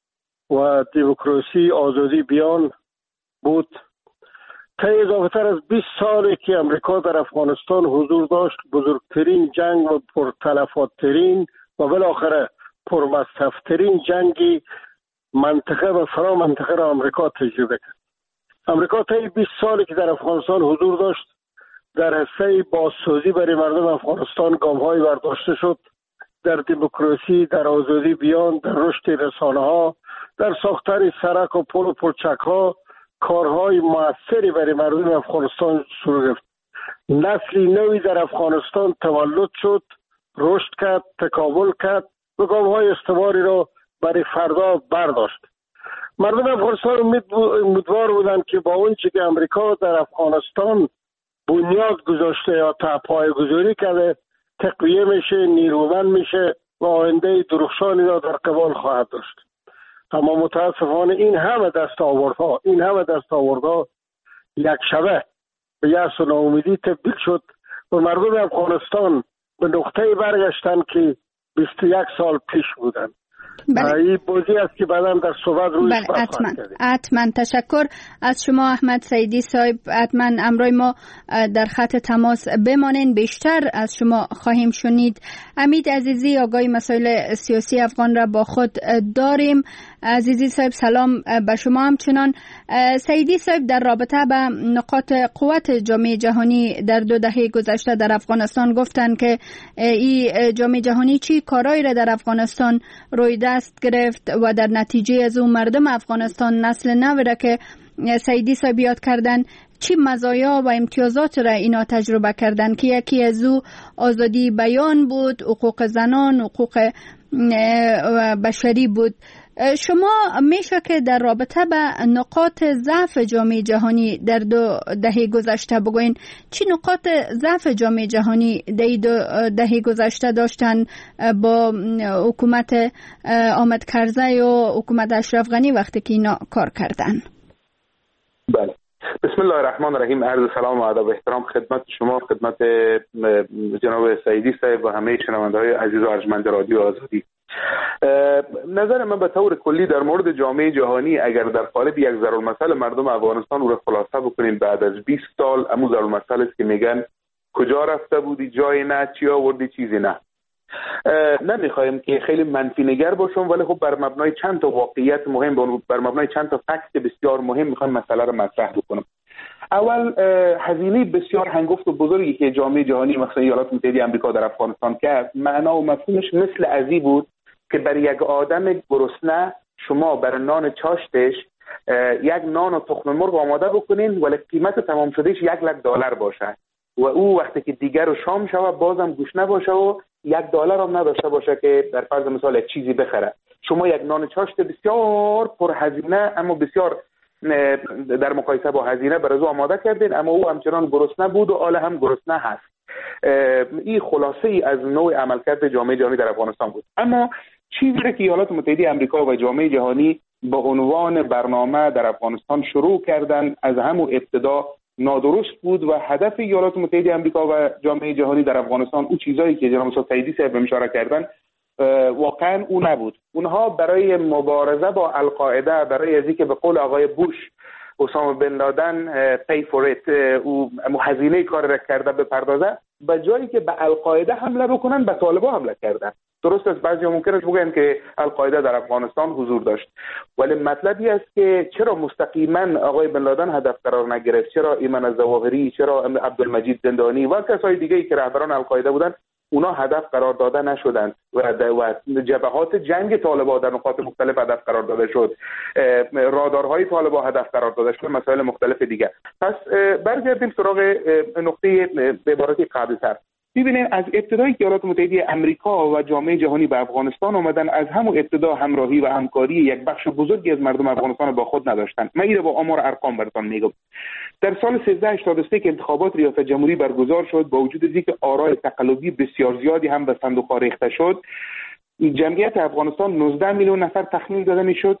و دموکراسی آزادی بیان بود. طی اضافه تر از 20 سالی که امریکا در افغانستان حضور داشت، بزرگترین جنگ و پرتلفات‌ترین و بالاخره پرمصرف‌ترین جنگی منطقه و فرا منطقه را امریکا تجربه کرد. امریکا طی 20 سالی که در افغانستان حضور داشت، در حصه بازسازی برای مردم افغانستان گام‌های برداشته شد، در دموکراسی، در آزادی بیان، در رشد رسانه‌ها، در ساختن سرک و پل و پلچک‌ها کارهای موثری برای مردم افغانستان صورت گرفت. نسلی نوی در افغانستان تولد شد، رشد کرد، تکامل کرد و گام‌های استواری را برای فردا برداشت. مردم افغانستان امیدوار بودند که با اونچه که امریکا در افغانستان بنیاد گذاشته یا پایه‌گذاری کرده تقویه میشه، نیرومند میشه و آینده درخشانی را در قبال خواهد داشت. اما متاسفانه این همه دستاوردها یک شبه به یأس و ناامیدی تبدیل شد و مردم افغانستان به نقطه برگشتن که 21 سال پیش بودند. این بازی است که بعداً در صحبت رویش بحث کردیم. حتما تشکر از شما احمد سعیدی صاحب. حتما امروز ما در خط تماس بمانین، بیشتر از شما خواهیم شنید. امید عزیزی آگاه مسائل سیاسی افغان را با خود داریم. عزیزی صاحب سلام به شما. همچنان سعیدی صاحب در رابطه به نقاط قوت جامعه جهانی در 2 دهه گذشته در افغانستان گفتند که این جامعه جهانی چی کارایی را در افغانستان روی دست گرفت و در نتیجه از اون مردم افغانستان نسل نو را که سعیدی صاحب یاد کردن چی مزایا و امتیازات را اینا تجربه کردن که یکی از او آزادی بیان بود، حقوق زنان، حقوق بشری بود. شما میشه که در رابطه به نقاط ضعف جامعه جهانی در 2 دهه گذشته بگوین چی نقاط ضعف جامعه جهانی در 2 دهه گذشته داشتن با حکومت حامد کرزی و حکومت اشرف غنی وقتی که اینا کار کردن؟ بله، بسم الله الرحمن الرحیم. عرض سلام و ادب و احترام خدمت شما، خدمت جناب سعیدی صاحب و همه شنونده‌های عزیز و ارجمند رادیو آزادی. نظر من به طور کلی در مورد جامعه جهانی اگر در قالب یک ضرورالمثل مردم افغانستان رو خلاصه بکنیم، بعد از 20 سال امو ضرورالمثل است که میگن کجا رفته بودی جای نه، چی آوردی چیزی نه. نمیخوایم که خیلی منفی نگر باشم، ولی خب بر مبنای چند تا واقعیت مهم، بر مبنای چند تا فکت بسیار مهم میخوایم مسئله رو مطرح بکنم. اول هزینه بسیار هنگفت و بزرگی که جامعه جهانی مثلا ایالات متحده آمریکا در افغانستان کرد، معنا و مفهومش مثل ازی بود که برای یک آدم گرسنه شما برای نان چاشتش یک نان و تخم مرغ آماده بکنین ولی قیمت تمام شدهش $1,00,000 باشه و او وقتی که دیگر و شام شوه بازم گوش نباشه و $1 هم نداشته باشه که در فرض مثال چیزی بخره. شما یک نان چاشت بسیار پر هزینه اما بسیار در مقایسه با هزینه برای او آماده کردین، اما او همچنان گرسنه بود و حالا هم گرسنه هست. این خلاصه ای از نوع عملکرد جامعه جهانی در افغانستان بود. اما چیزی که ایالات متحده آمریکا و جامعه جهانی با عنوان برنامه در افغانستان شروع کردن از همون ابتدا نادرست بود و هدف ایالات متحده آمریکا و جامعه جهانی در افغانستان اون چیزایی که جناب سعیدی صاحب اشاره کردن واقعا اون نبود. اونها برای مبارزه با القاعده، برای از اینکه به قول آقای بوش اسامه بن لادن pay for it او هزینه کار را کرده بپردازه، به جایی که به القاعده حمله بکنن به طالبان حمله کردن. درست است بعضی ممکنه بگن که القاعده در افغانستان حضور داشت، ولی مطلبی است که چرا مستقیما آقای بن لادن هدف قرار نگرفت، چرا ایمن الظواهری، چرا عبدالمجید زندانی و کسای دیگه‌ای که رهبران القاعده بودن اونا هدف قرار داده نشدند و جبهات جنگ طالبان در نقاط مختلف هدف قرار داده شد، رادارهای طالبان هدف قرار داده شد، مسائل مختلف دیگه. پس برگردیم سراغ نقطه به عبارتی قبل‌تر. ببینید از ابتدای ایالات متحده آمریکا و جامعه جهانی به افغانستان آمدن، از همون ابتدا همراهی و همکاری یک بخش بزرگی از مردم افغانستان با خود نداشتند. من این رو با آمار ارقام براتون میگم. در سال 1383 که انتخابات ریاست جمهوری برگزار شد، با وجود اینکه آرای تقلبی بسیار زیادی هم به صندوق‌ها ریخته شد، جمعیت افغانستان 19 میلیون نفر تخمین داده میشد.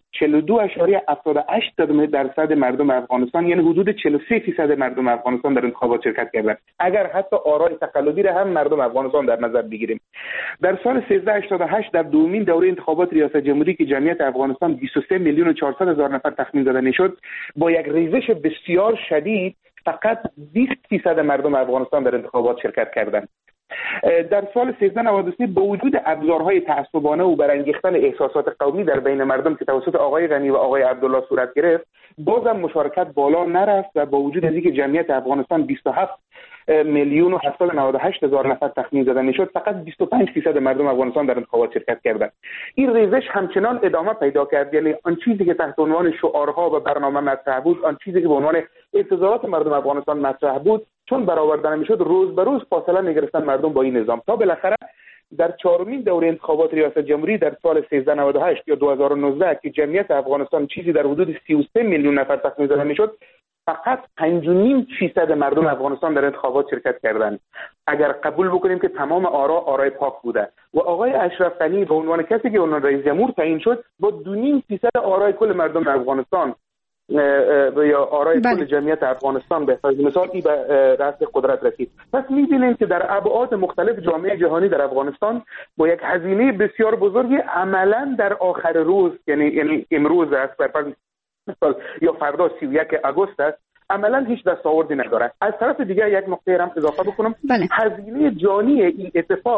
42.78% مردم افغانستان، یعنی حدود 43% مردم افغانستان در انتخابات شرکت کردند. اگر حتی آرای تقلبی را هم مردم افغانستان در نظر بگیریم، در سال 1388 در دومین دوره انتخابات ریاست جمهوری که جمعیت افغانستان 23 میلیون و 400 هزار نفر تخمین داده میشد، با یک ریزش بسیار شدید فقط 20% مردم افغانستان در انتخابات شرکت کردند. در سال 1393 با وجود ابزارهای تعصبانه و برانگیختن احساسات قومی در بین مردم که توسط آقای غنی و آقای عبدالله صورت گرفت، بازم مشارکت بالا نرفت و با وجود از اینکه جمعیت افغانستان 27 میلیون و 798 هزار نفر تخمین داده میشد، فقط 25% مردم افغانستان در انتخابات شرکت کردند. این ریزش همچنان ادامه پیدا کرد، یعنی آن چیزی که تحت عنوان شعارها و برنامه مطرح بود، آن چیزی که به عنوان انتظارات مردم افغانستان مطرح بود، چون برآورده نمیشد، روز به روز فاصله میگرفتن مردم با این نظام، تا بالاخره در چهارمین دوره انتخابات ریاست جمهوری در سال 1398 یا 2019 که جمعیت افغانستان چیزی در حدود 33 میلیون نفر تخمین داده میشد، فقط 5.5% مردم افغانستان در انتخابات شرکت کردند. اگر قبول بکنیم که تمام آرای پاک بوده و آقای اشرف غنی به عنوان کسی که اون رئیس جمهور تعیین شد با 2.5% آرای کل مردم افغانستان یا آرای کل جمعیت افغانستان به مثال این به رأس قدرت رسید. پس می‌بینیم که در ابعاد مختلف جامعه جهانی در افغانستان با یک هزینه بسیار بزرگی عملاً در آخر روز، یعنی امروز است مثلا یا فردا 31 آگوست است، عملاً هیچ دستاوردی نداره. از طرف دیگه یک نکته هم اضافه بکنم، هزینه جانی این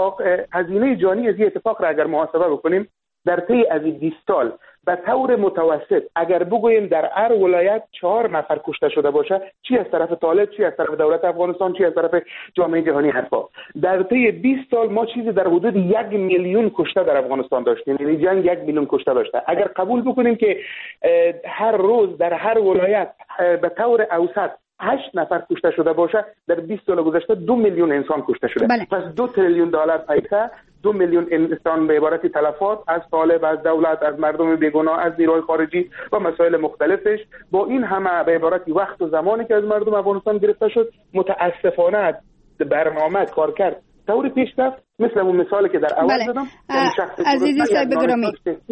اتفاق را اگر محاسبه بکنیم در طی از 20 سال به طور متوسط اگر بگوییم در هر ولایت 4 نفر کشته شده باشه، چی از طرف طالب، چی از طرف دولت افغانستان، چی از طرف جامعه جهانی حرفا، در طی 20 سال ما چیزی در حدود 1 میلیون کشته در افغانستان داشتیم، یعنی جنگ 1 میلیون کشته داشته. اگر قبول بکنیم که هر روز در هر ولایت به طور اوسط 8 نفر کشته شده باشه، در 20 سال گذشته 2 میلیون انسان کشته شده. پس 2 تریلیون دلار پیسه، 2 میلیون انسان به عبارت تلفات از طالب، از دولت، از مردم بیگناه، از نیروهای خارجی و مسائل مختلفش، با این همه به عبارت وقت و زمانی که از مردم افغانستان گرفته شد، متاسفانه برنامه کار کرد طوری پیش رفت مثل اون مثالی که در اول زدم. عزیزی صاحب گرامی،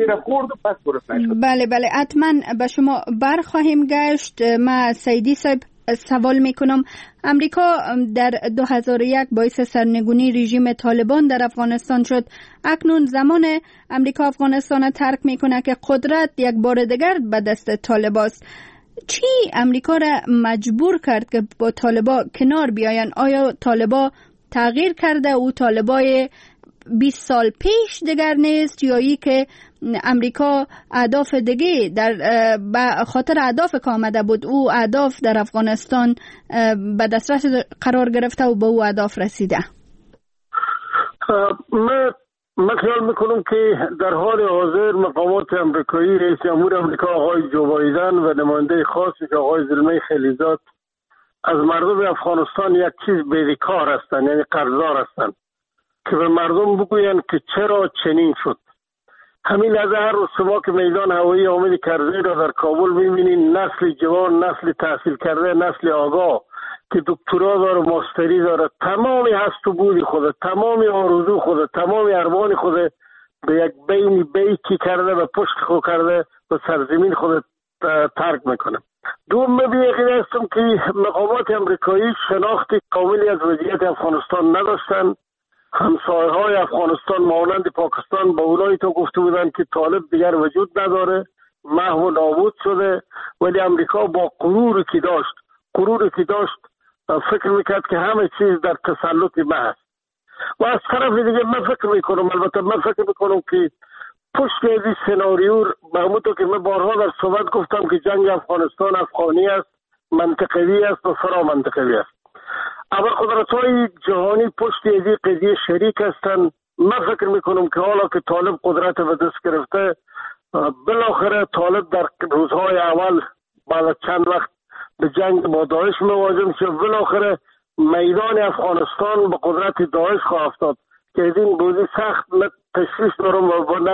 بله حتما به شما برخواهیم گشت. ما سیدی صاحب سوال میکنم، امریکا در 2001 باعث سرنگونی رژیم طالبان در افغانستان شد. اکنون زمان امریکا افغانستان ترک میکنه که قدرت یک بار دیگر به دست طالباست. چی امریکا را مجبور کرد که با طالبا کنار بیاین؟ آیا طالبا تغییر کرده او طالبای 20 سال پیش دیگر نیست، یا ای که امریکا اهداف دیگه به خاطر اهداف که آمده بود او اهداف در افغانستان به دسترس قرار گرفته و به او اهداف رسیده؟ من خیال میکنم که در حال حاضر مقامات امریکایی، رئیس جمهور امریکا آقای جو بایدن و نماینده خاصی که آقای زلمه خلیزاد از مردم افغانستان یک چیز بیکار هستند، یعنی قرضدار هستند که به مردم بگوین که چرا چنین شد. همین از هر روز شما که میدان هوایی حامد کرزی را در کابل میبینین، نسل جوان، نسل تحصیل کرده، نسل آگاه که دکترا داره، ماستری داره، تمامی هست و بودی خود، تمامی آرزو خود، تمامی ارمان خود به یک بیتی کرده و پشت خود کرده و سرزمین خود ترک میکنه. دوم بیقید هستم که مقامات امریکایی شناخت کاملی از وضعیت افغانستان نداشتن. همسایه های افغانستان مانند پاکستان با اونایی تو گفته بودن که طالب دیگر وجود نداره، محو و نابود شده، ولی امریکا با غروری که داشت فکر میکرد که همه چیز در تسلط ما هست. و از طرف دیگه من فکر میکنم که پشت این سناریو به همونطور که من بارها در صحبت گفتم که جنگ افغانستان افغانی است، منطقوی است و فرا منطقوی است. اما قدرت‌های جهانی پشت این قضیه شریک هستند. من فکر میکنم که حالا که طالب قدرت به دست گرفته، بالاخره طالب در روزهای اول بعد از چند وقت به جنگ با داعش مواجه میشه، بالاخره میدان افغانستان به قدرت داعش خواهد افتاد که این بودی سخت تشویش دارم و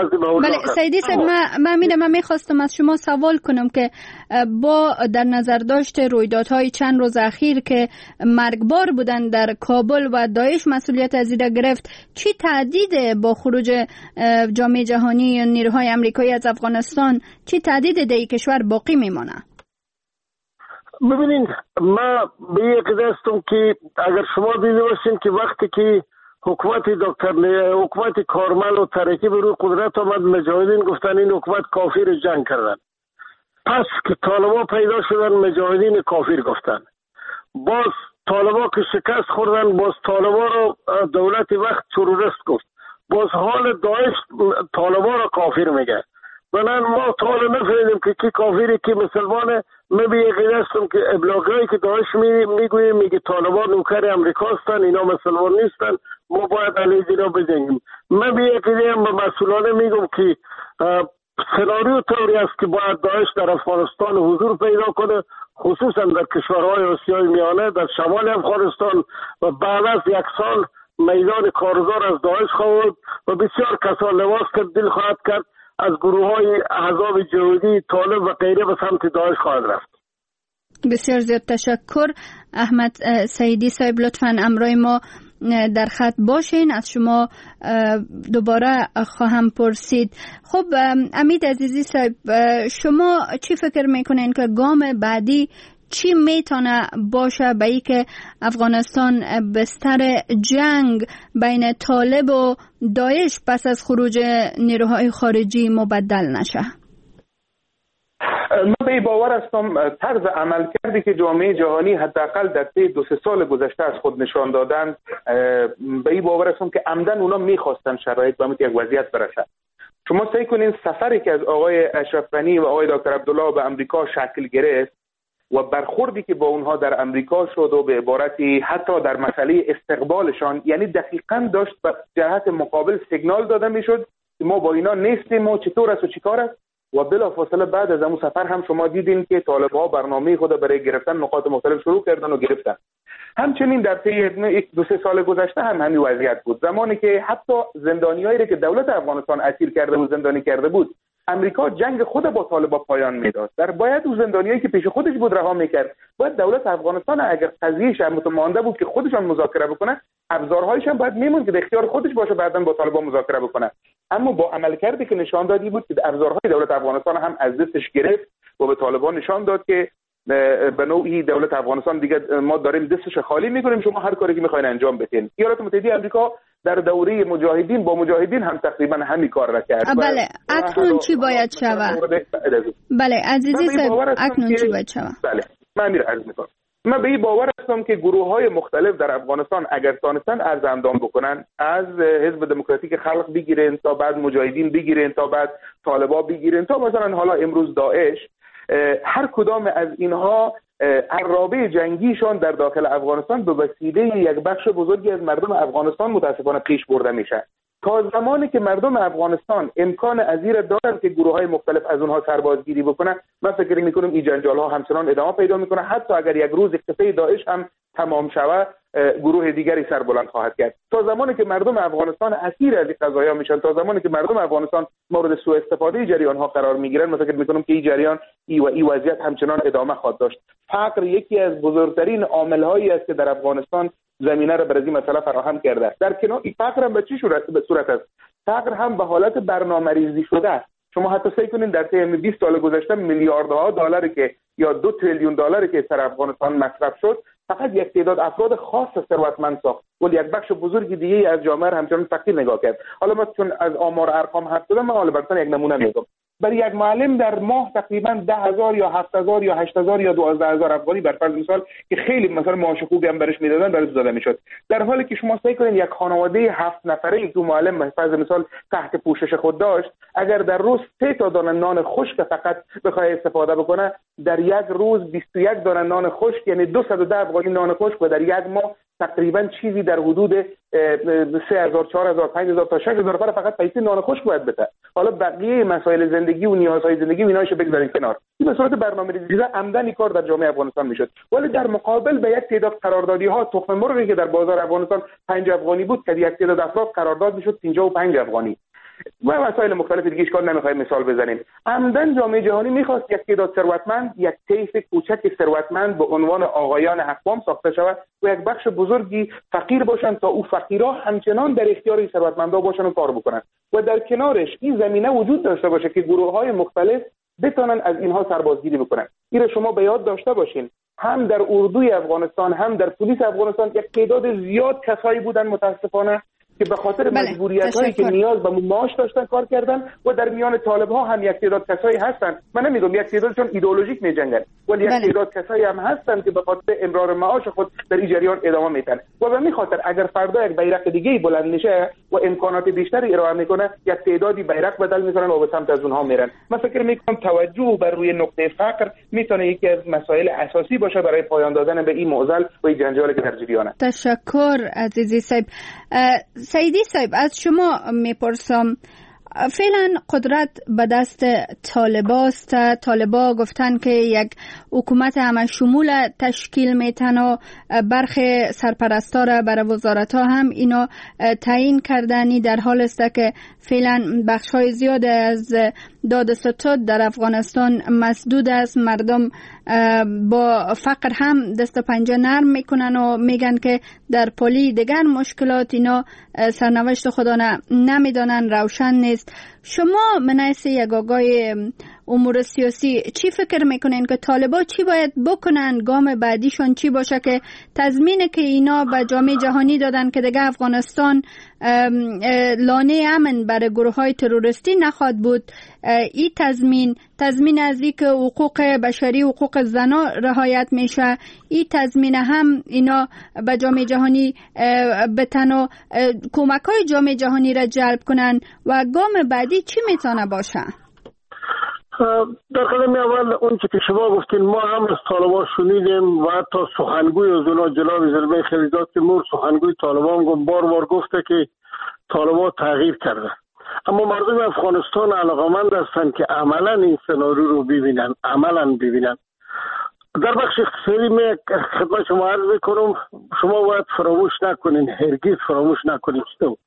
نزد مولنا. بله سیدی صاحب، من میخواستم از شما سوال کنم که با در نظر داشت رویدادهای چند روز اخیر که مرگبار بودن در کابل و داعش مسئولیت از این گرفت، چی تهدید با خروج جامعه جهانی یا نیروهای آمریکایی از افغانستان، چی تهدید در کشور باقی میمانه؟ ببینید، ما به یک دستم که اگر شما دیده باشین که وقتی که حکومت حکومت کارمل و ترکی به روی قدرت آمد، مجاهدین گفتن این حکومت کافر جنگ کردن. پس که طالبا پیدا شدن، مجاهدین کافر گفتن. باز طالبا که شکست خوردن، باز طالبا رو دولت وقت تروریست گفت. باز حال داعش طالبا رو کافر میگه. بنابراین ما طالب نفهمیدیم که کی کافری کی مسلمانه. من به یقین هستم که ابلاغایی که داعش میگویه میگه طالبان نوکر امریکا هستن، اینا مسلمان نیستن، ما باید علیه اینا بجنگیم. من به یقین به مسئولانه میگم که سناریو طوری است که باید داعش در افغانستان حضور پیدا کنه، خصوصا در کشورهای آسیای میانه، در شمال افغانستان، و بعد از یک سال میدان کارزار از داعش خواهد و بسیار کسان لباس کرد دل خواهد کرد از گروه های احزاب جهادی طالب و غیره به سمت داعش خواهد رفت. بسیار زیاد تشکر. احمد سیدی صاحب، لطفاً امروی ما در خط باشین، از شما دوباره خواهم پرسید. خب امید عزیزی صاحب، شما چی فکر میکنین که گام بعدی چی میتونه باشه به ای که افغانستان بستر جنگ بین طالب و داعش پس از خروج نیروهای خارجی مبدل نشه؟ من به باور هستم طرز عمل کردی که جامعه جهانی حداقل در طی 2-3 سال گذشته از خود نشان دادن، به باور هستم که عمدن اونا میخواستن شرایط به یک وضعیت برسه. شما سعی کنین سفری که از آقای اشرف غنی و آقای دکتر عبدالله به امریکا شکل گرفت و برخوردی که با اونها در امریکا شد و به عبارتی حتی در مسئله استقبالشان، یعنی دقیقاً داشت به جهت مقابل سیگنال داده میشد که ما با اینا نیستیم و چطور است و چیکار است. و بلافاصله بعد از اون سفر هم شما دیدین که طالب‌ها برنامه خود برای گرفتن نقاط مختلف شروع کردن و گرفتن. همچنین در طی 1-2 سال گذشته هم همین وضعیت بود. زمانی که حتی زندانیایی که دولت افغانستان اسیر کرده و زندانی کرده بود، امریکا جنگ خود با طالبان پایان میداد. در باید اون زندانیایی که پیش خودش بود رها میکرد. باید دولت افغانستان اگر قضیهش متمانده بود که خودشان مذاکره بکنه، ابزارهایش هم باید میموند که در اختیار خودش باشه بعداً با طالبان مذاکره بکنه. اما با عملکردی که نشان دادی بود که ابزارهای دولت افغانستان هم از دستش گرفت و به طالبان نشان داد که به نوعی دولت افغانستان دیگه ما داریم دستش خالی میکنیم، شما هر کاری که میخواین انجام بدین. ایالات متحده آمریکا در دوره مجاهدین با مجاهدین هم تقریبا همین کار را کرد. بله، اکنون چی باید شود؟ بله عزیزی صاحب، اکنون چی باید شود؟ بله، من عرض میکنم. من به این باور هستم که گروه‌های مختلف در افغانستان اگر تانستن ارز اندام بکنن، از حزب دموکراتیک خلق بگیرن تا بعد مجاهدین بگیرن تا بعد طالبا بگیرن تا مثلا حالا امروز داعش، هر کدام از اینها عرابه جنگیشان در داخل افغانستان به وسیله یک بخش بزرگی از مردم افغانستان متاسفانه پیش برده میشه. تا زمانی که مردم افغانستان امکان ازیر دارن که گروه‌های مختلف از اونها سربازگیری بکنن، من فکر می‌کنم این جنجال‌ها همچنان ادامه پیدا می‌کنه. حتی اگر یک روز اکتفای داعش هم تمام شود، گروه دیگری سربلند خواهد کرد. تا زمانی که مردم افغانستان اسیر از این قضایا میشن، تا زمانی که مردم افغانستان مورد سوء استفاده جریان‌ها قرار میگیرن، من فکر می‌کنم که این جریان این وضعیت همچنان ادامه خواهد داشت. فقر یکی از بزرگترین عامل‌هایی است که در افغانستان زمینه را برای این مسئله فراهم کرده است. در کنار این فقر هم به چی صورت است؟ فقر هم به حالت برنامه‌ریزی شده است. شما حتی سعی کنین در طی 20 سال گذشته میلیاردها دلار که یا 2 تریلیون دلار که در افغانستان مصرف شد، فقط یک تعداد افراد خاص ثروتمند ساخت ولی یک بخش بزرگی دیگه از جامعه همچنان فقیر نگاه کرد. حالا ما چون از آمار ارقام حرف زدم، من حالا براتون یک نمونه میگم. برای یک معلم در ماه تقریبا 10,000 یا 7,000 یا 8,000 یا 12,000 افغانی بر فرض مثال که خیلی مثلا معاش خوبی هم برش میدادن برش داده میشد. در حالی که شما سعی کنین یک خانواده 7 نفره که معلم بر فرض مثال تحت پوشش خود داشت، اگر در روز 3 تا دانه نان خشک فقط بخواد استفاده بکنه، در یک روز 21 دانه نان خشک یعنی 210 افغانی نان خشک و در یک ماه تقریبا چیزی در حدود 3,000 4,000 5,000 تا 6,000 فقط پیسه نان خشک باید بده. حالا بقیه مسائل زندگی و نیازهای زندگی و ایناشو بگذارین کنار. این به صورت برنامه‌ریزی عمدنی کار در جامعه افغانستان میشد. ولی در مقابل به یک تعداد قراردادی‌ها تخم مرغی که در بازار افغانستان 5 افغانی بود، که یک تعداد افراد قرارداد میشد 55 افغانی. و مسائل مختلف دیگه اشکال نمیخوایم مثال بزنیم. عمدن جامعه جهانی میخواست یک تعداد ثروتمند، یک طیف کوچک ثروتمند به عنوان آقایان اقوام ساخته شود و یک بخش بزرگی فقیر باشند تا او فقیرها همچنان در اختیار ثروتمندا باشند و کار بکنند و در کنارش این زمینه وجود داشته باشه که گروه‌های مختلف بتونن از اینها سربازگیری بکنن. این شما به یاد داشته باشین هم در اردوی افغانستان هم در پلیس افغانستان یک تعداد زیاد کسایی بودن متاسفانه که به خاطر مجبوریت‌هایی که نیاز به معاش داشتن کار کردن و در میان طالب‌ها هم یک تعداد کسایی هستن، من نمیگم یک تعدادشون ایدئولوژیک می‌جنگن، ولی یک تعداد کسایی هم هستن که به خاطر امرار معاش خود در این جریان ادامه میدن و به همین خاطر اگر فردا یک بیرق دیگه‌ای بلند میشه و امکانات بیشتری ارائه میکنه یک تعدادی بیرق بدل میکنن و به سمت از اونها میرن. من فکر میکنم توجه بر روی نقطه فقر میتونه یکی از مسائل اساسی باشه برای پایان دادن به این معضل و این جنجالی که در جریانه. تشکر عزیزی صاحب. سیدی صاحب از شما میپرسم، فعلا قدرت به دست طالباست. طالبا گفتن که یک حکومت همه شمول تشکیل میتن و برخی سرپرستا را برای وزارت ها هم اینا تعیین کردنی، در حال است که فعلا بخش های زیاد از داد ستد در افغانستان مسدود است. مردم با فقر هم دست و پنجه نرم میکنن و میگن که در پلی دیگر مشکلات اینا سرنوشت خدا نمیدانن، روشن نیست. شما منعیس یک آقای امور سیاسی چی فکر میکنین که طالبا چی باید بکنن، گام بعدیشون چی باشه که تضمینه که اینا به جامعه جهانی دادن که دیگه افغانستان لانه امن برای گروه های تروریستی نخواد بود؟ این تضمین از این که حقوق بشری، حقوق زنا رعایت میشه، این تضمین هم اینا به جامعه جهانی بتن و کمک های جامعه جهانی را جلب کنن و گام بعدی چی میتونه باشه؟ در قدم اول اون که شما گفتین ما هم از طالبان شنیدیم و حتی سخنگوی از اونا جناب زلمه خلیزاد تیمور سخنگوی طالبان بار گفته که طالبان تغییر کرده، اما مردم افغانستان علاقمند هستند که عملا این سناریو رو ببینن. در بخش اقتصادی می خدمت شما عرض کنم، شما باید فراموش نکنین، هرگز فراموش نکنین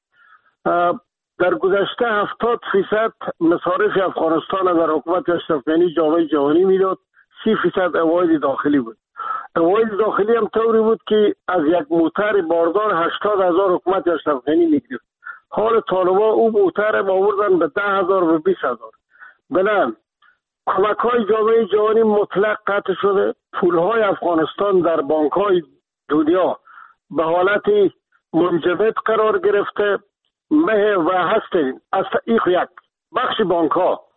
در گذشته 70% مصارف افغانستان در حکومت اشرف غنی جامعه جهانی میداد، 30% عواید داخلی بود. عواید داخلی هم طوری بود که از یک موتر باردار 80,000 حکومت اشرف غنی میگرفت. حال طالبان او موتر آوردن به 10,000 و 20,000. بلند کمک های جامعه جهانی مطلق قطع شده، پول های افغانستان در بانک های دنیا به حالت منجمد قرار گرفته و هستین. از یک بخش بانک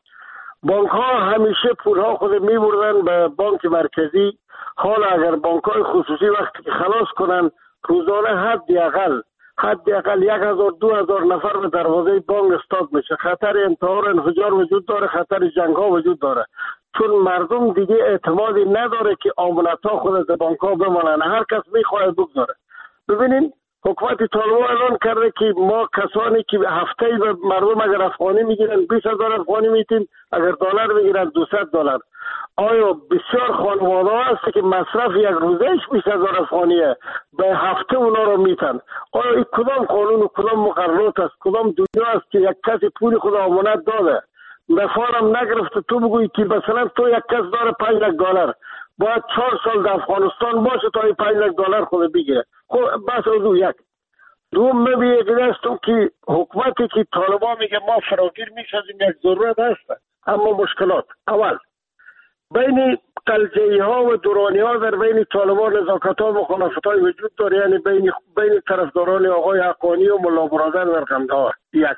ها همیشه پول ها خود می بردن به بانک مرکزی. حالا اگر بانک های خصوصی وقتی که خلاص کنن روزانه حداقل 1,000-2,000 نفر به دروازه بانک استاد میشه. خطر انتحار انفجار وجود داره، خطر جنگ ها وجود داره، چون مردم دیگه اعتمادی نداره که امانت ها خود از بانک ها بمانن، هر کس میخواد بگذاره. ببینین حکومت طالبان اعلان کرده که ما کسانی که هفته به مردم اگر افغانی میگیرن 20,000 افغانی میتیم، اگر دلار میگیرن $200. آیا بسیار خانواده هست که مصرف یک روزهش 20,000 افغانیه، به هفته اونا رو میتن؟ آیا این کدام قانون و کدام مقررات است؟ کدام دنیا است که یک کسی پول خود امانت داده نفارم نگرفته تو بگویی که مثلا تو یک کس داره $500 باید 4 سال در افغانستان باشه تا این $500 خود بگیره؟ خب بس از او یک. دوم میبینستم که حکومتی که طالبان میگه ما فراگیر میسازیم یک ضرورت هست، اما مشکلات. اول بین قلجه‌ای ها و دورانی ها در بین طالبان نزاکت ها و مخالفت های وجود داره، یعنی بین طرفداران آقای حقانی و ملا برادر در قندهار. یک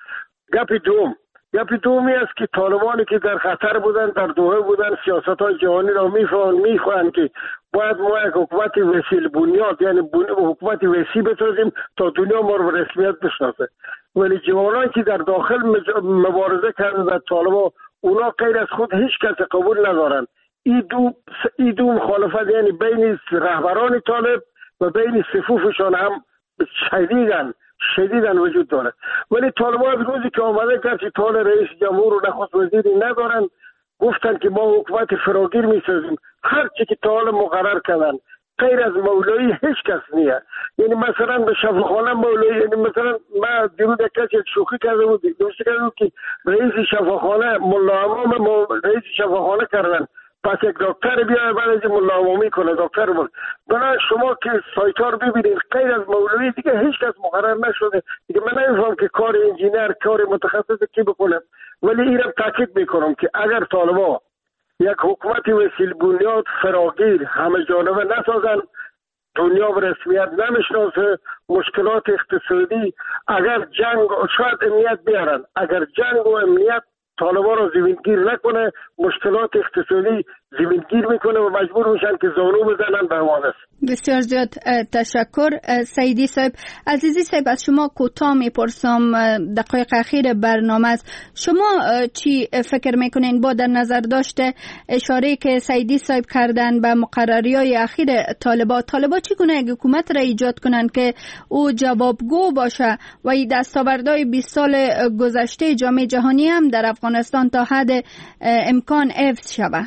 گپ دومی است که طالبانی که در خطر بودن، در دوحه بودن، سیاست های جهانی را میخواهند که باید ما یک حکومت وسیل بنیاد، یعنی حکومت وسیع بسازیم تا دنیا ما رو به رسمیت بشناسه. ولی جوانانی که در داخل مبارزه کردن در طالبان، اونا غیر از خود هیچ کس قبول ندارن. این دو مخالفت یعنی بین رهبران طالب و بین صفوفشان هم شدیدن وجود داره. ولی طالبان روزی که آمده کرد که طال رئیس جمهور و نخست وزیری ندارن، گفتن که ما حکومت فراگیر میسازیم. هر چی که طال مقرر کردن غیر از مولایی هیچ کس نیست. یعنی مثلا به شفاخانه مولایی، یعنی مثلا ما دیروز یک کسی شوخی کرده بود، دوستی کرده بود که رئیس شفاخانه ملا امام رئیس شفاخانه کردن، پس یک دکتر بیاید بعد از ملا امامی کنه دکتر بود. برای شما که سایتار ببینید غیر از مولوی دیگه هیچ کس مقرر نشده دیگه. من نمیفهم که کار انجینر کار متخصص کی بکنه، ولی اینم تاکید میکنم که اگر طالبا یک حکومت وسیل بنیاد فراگیر همه جانبه نسازن، دنیا به رسمیت نمیشناسه، مشکلات اقتصادی، اگر جنگ شاید امنیت بیارن، اگر جنگ و امنیت طالبان رو زمینگیر نکنه، مشکلات اقتصادی زمینگیر میکنه و مجبور میشن که زانو بزنن به حوادث. بسیار زیاد تشکر سیدی صاحب. عزیزی صاحب از شما کوتاه میپرسم، دقایق اخیر برنامه است، شما چی فکر میکنین با در نظر داشته اشاره که سیدی صاحب کردن به مقرریات اخیر طالبا چگونه یک حکومت را ایجاد کنن که او جوابگو باشه و این دستاوردهای 20 سال گذشته جامعه جهانی هم در افغانستان تا حد امکان حفظ شود؟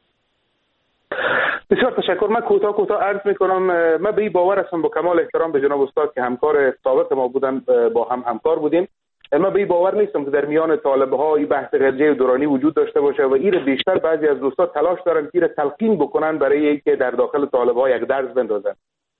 بسیار تشکر. من کوتاه عرض میکنم. من به این باور هستم با کمال احترام به جناب استاد که همکار سابق ما بودن، با هم همکار بودیم. من به این باور نیستم که در میان طالب‌ها این بحث غرجه دورانی وجود داشته باشه و این بیشتر بعضی از دوستان تلاش دارن که تلقین بکنن برای اینکه در داخل طالب‌ها یک درس بندازن.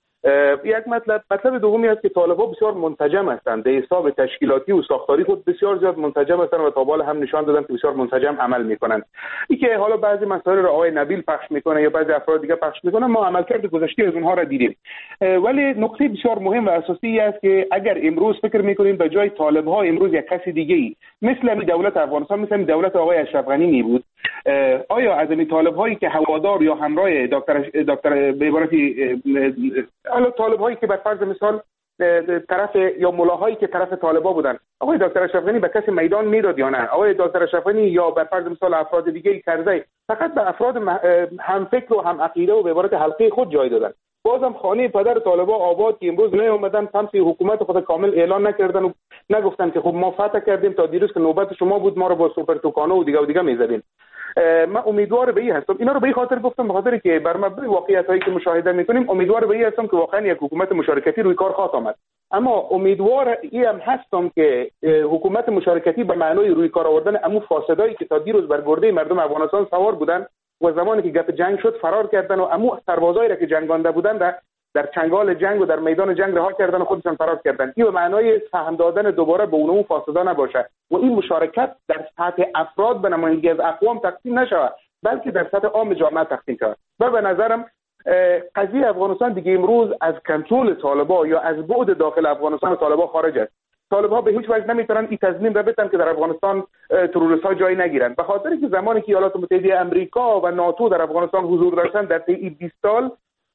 یک مطلب دومی است که طالب‌ها بسیار منسجم هستند، به حساب تشکیلاتی و ساختاری خود بسیار زیاد منسجم هستند و تا بالا هم نشان دادن که بسیار منسجم عمل میکنند. این که حالا بعضی مسائل را آقای نبیل پخش میکنه یا بعضی افراد دیگه پخش میکنن، ما عملکرد گذشته از اونها را دیدیم. ولی نکته بسیار مهم و اساسی است که اگر امروز فکر میکنیم به جای طالب‌ها امروز یک کسی دیگه‌ای مثل همین دولت افغانستان، مثل همین دولت آقای اشرف غنی می بود، آیا از این طالب‌هایی که هوادار یا همراه دکتر به عبارتی حالا طالب‌هایی که بر فرض مثال طرف یا ملاهایی که طرف طالبا بودن، آقای دکتر اشرف غنی به کسی میدان میداد یا نه؟ آقای دکتر اشرف غنی یا بر فرض مثال افراد دیگه کرزی فقط به افراد هم فکر و هم عقیده و به عبارت حلقه خود جای دادن. بازم خانه پدر طالبا آباد که امروز نیامدن سمت حکومت خود کامل اعلان نکردن و نگفتن که خب ما فتح کردیم تا دیروز که نوبت شما بود ما رو با سوپر توکانو و دیگه میزدین. من امیدوار به این هستم، اینا رو به این خاطر گفتم به خاطر که بر مبنای واقعیتایی که مشاهده میکنیم امیدوار به این هستم که واقعا یک حکومت مشارکتی روی کار خواهد آمد. اما امیدوار این هستم که حکومت مشارکتی به معنای روی کار آوردن امو فاسدایی که تا دیروز بر گرده مردم افغانستان سوار بودن و زمانی که گپ جنگ شد فرار کردن و امو سربازایی را که جنگانده بودن در چنگال جنگ و در میدان جنگ رها کردن و خودشان فرار کردن. این به معنای سهم دادن دوباره به اونمو فاسدا نباشه و این مشارکت در سطح افراد به نمایندگی از اقوام تقسیم نشود، بلکه در سطح عام جامعه تقسیم شود. و به نظرم قضیه افغانستان دیگه امروز از کنترل طالبا یا از بعد داخل افغانستان طالبا خارج است. طالب‌ها به هیچ وجه نمیتونن این تضمین را بدن که در افغانستان تروریست‌ها جای نگیرن، به خاطر که زمانی که ایالات متحده آمریکا و ناتو در افغانستان حضور داشتن در طی 20 سال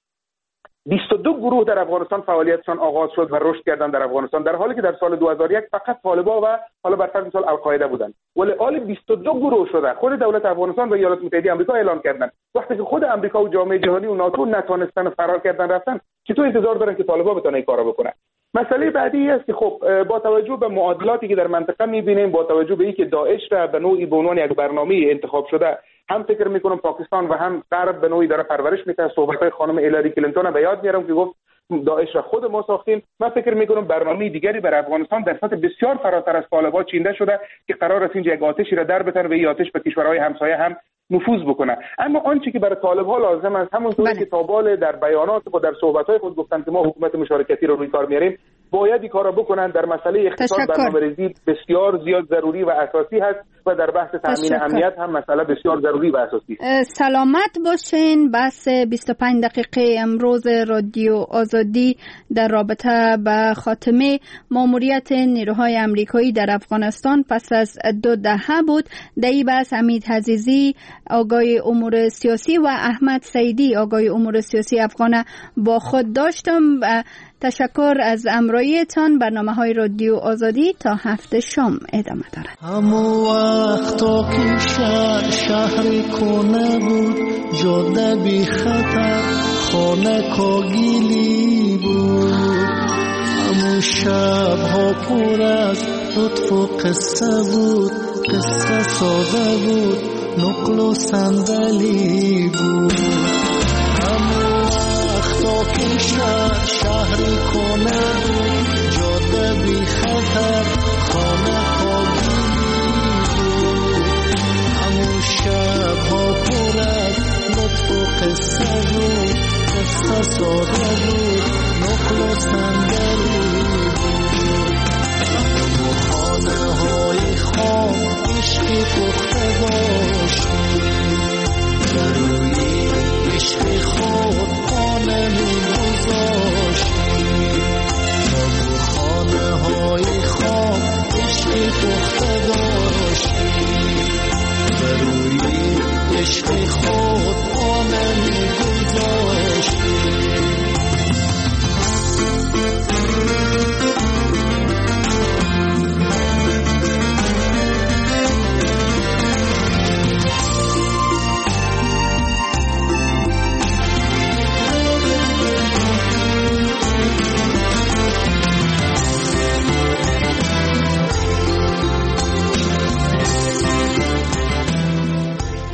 22 گروه در افغانستان فعالیتشان آغاز شد و رشد کردن در افغانستان، در حالی که در سال 2001 فقط طالبان و حالا بر فرض مثال القاعده بودند. ولی حال 22 گروه شده. خود دولت افغانستان و ایالات متحده آمریکا اعلان کردند. وقتی که خود آمریکا و جامعه جهانی و ناتو نتونستن فرار کردن رفتن، چطور انتظار دارن که طالبان بتونن این کارا بکنن؟ مسئله بعدی است که خب با توجه به معادلاتی که در منطقه می‌بینیم، با توجه به اینکه داعش را به نوعی به عنوان یک برنامه انتخاب شده هم فکر میکنم پاکستان و هم غرب به نوعی داره پرورش میکنه. صحبت‌های خانم هیلاری کلینتون به یاد میارم که گفت داعش را خود ما ساختیم. من فکر میکنم برنامه دیگری بر افغانستان در سطح بسیار فراتر از طالبان چینده شده که قرار است اینجا یک آتشی را در بتن و این آتش به کشورهای همسایه هم نفوذ بکنه. اما آنچه که برای طالب‌ها لازم است همونطوری که تابال در بیانات و در صحبت‌های خود گفتن که ما حکومت مشارکتی رو روی کار میاریم، باید این کارا بکنن. در مسئله اقتصاد برنامه‌ریزی بسیار زیاد ضروری و اساسی هست و در بحث تامین امنیت هم مسئله بسیار ضروری و اساسی است. سلامت باشین. بحث 25 دقیقه امروز رادیو آزادی در رابطه به خاتمه ماموریت نیروهای آمریکایی در افغانستان پس از 2 دهه بود. در این بحث حمید عزیزی آگاه امور سیاسی و احمد سیدی آگاه امور سیاسی افغان با خود داشتم. تشکر از امرایتان. برنامه‌های رادیو آزادی تا هفته شام ادامه دارد. همو وقتا که شهر کنه بود، جاده بی خطر، خانه کاگیلی بود. همو شب‌ها پر از لطف و قصه بود، قصه ساده بود، نقل و صندلی بود. همو وقتا خاکی شهری کنه بود، جاده بی خطر خانه خالی بود. همون شبها پر از لطف و قصه بود، قصه ساده بود، نقل و صندلی بود. و خانه های خام عشقی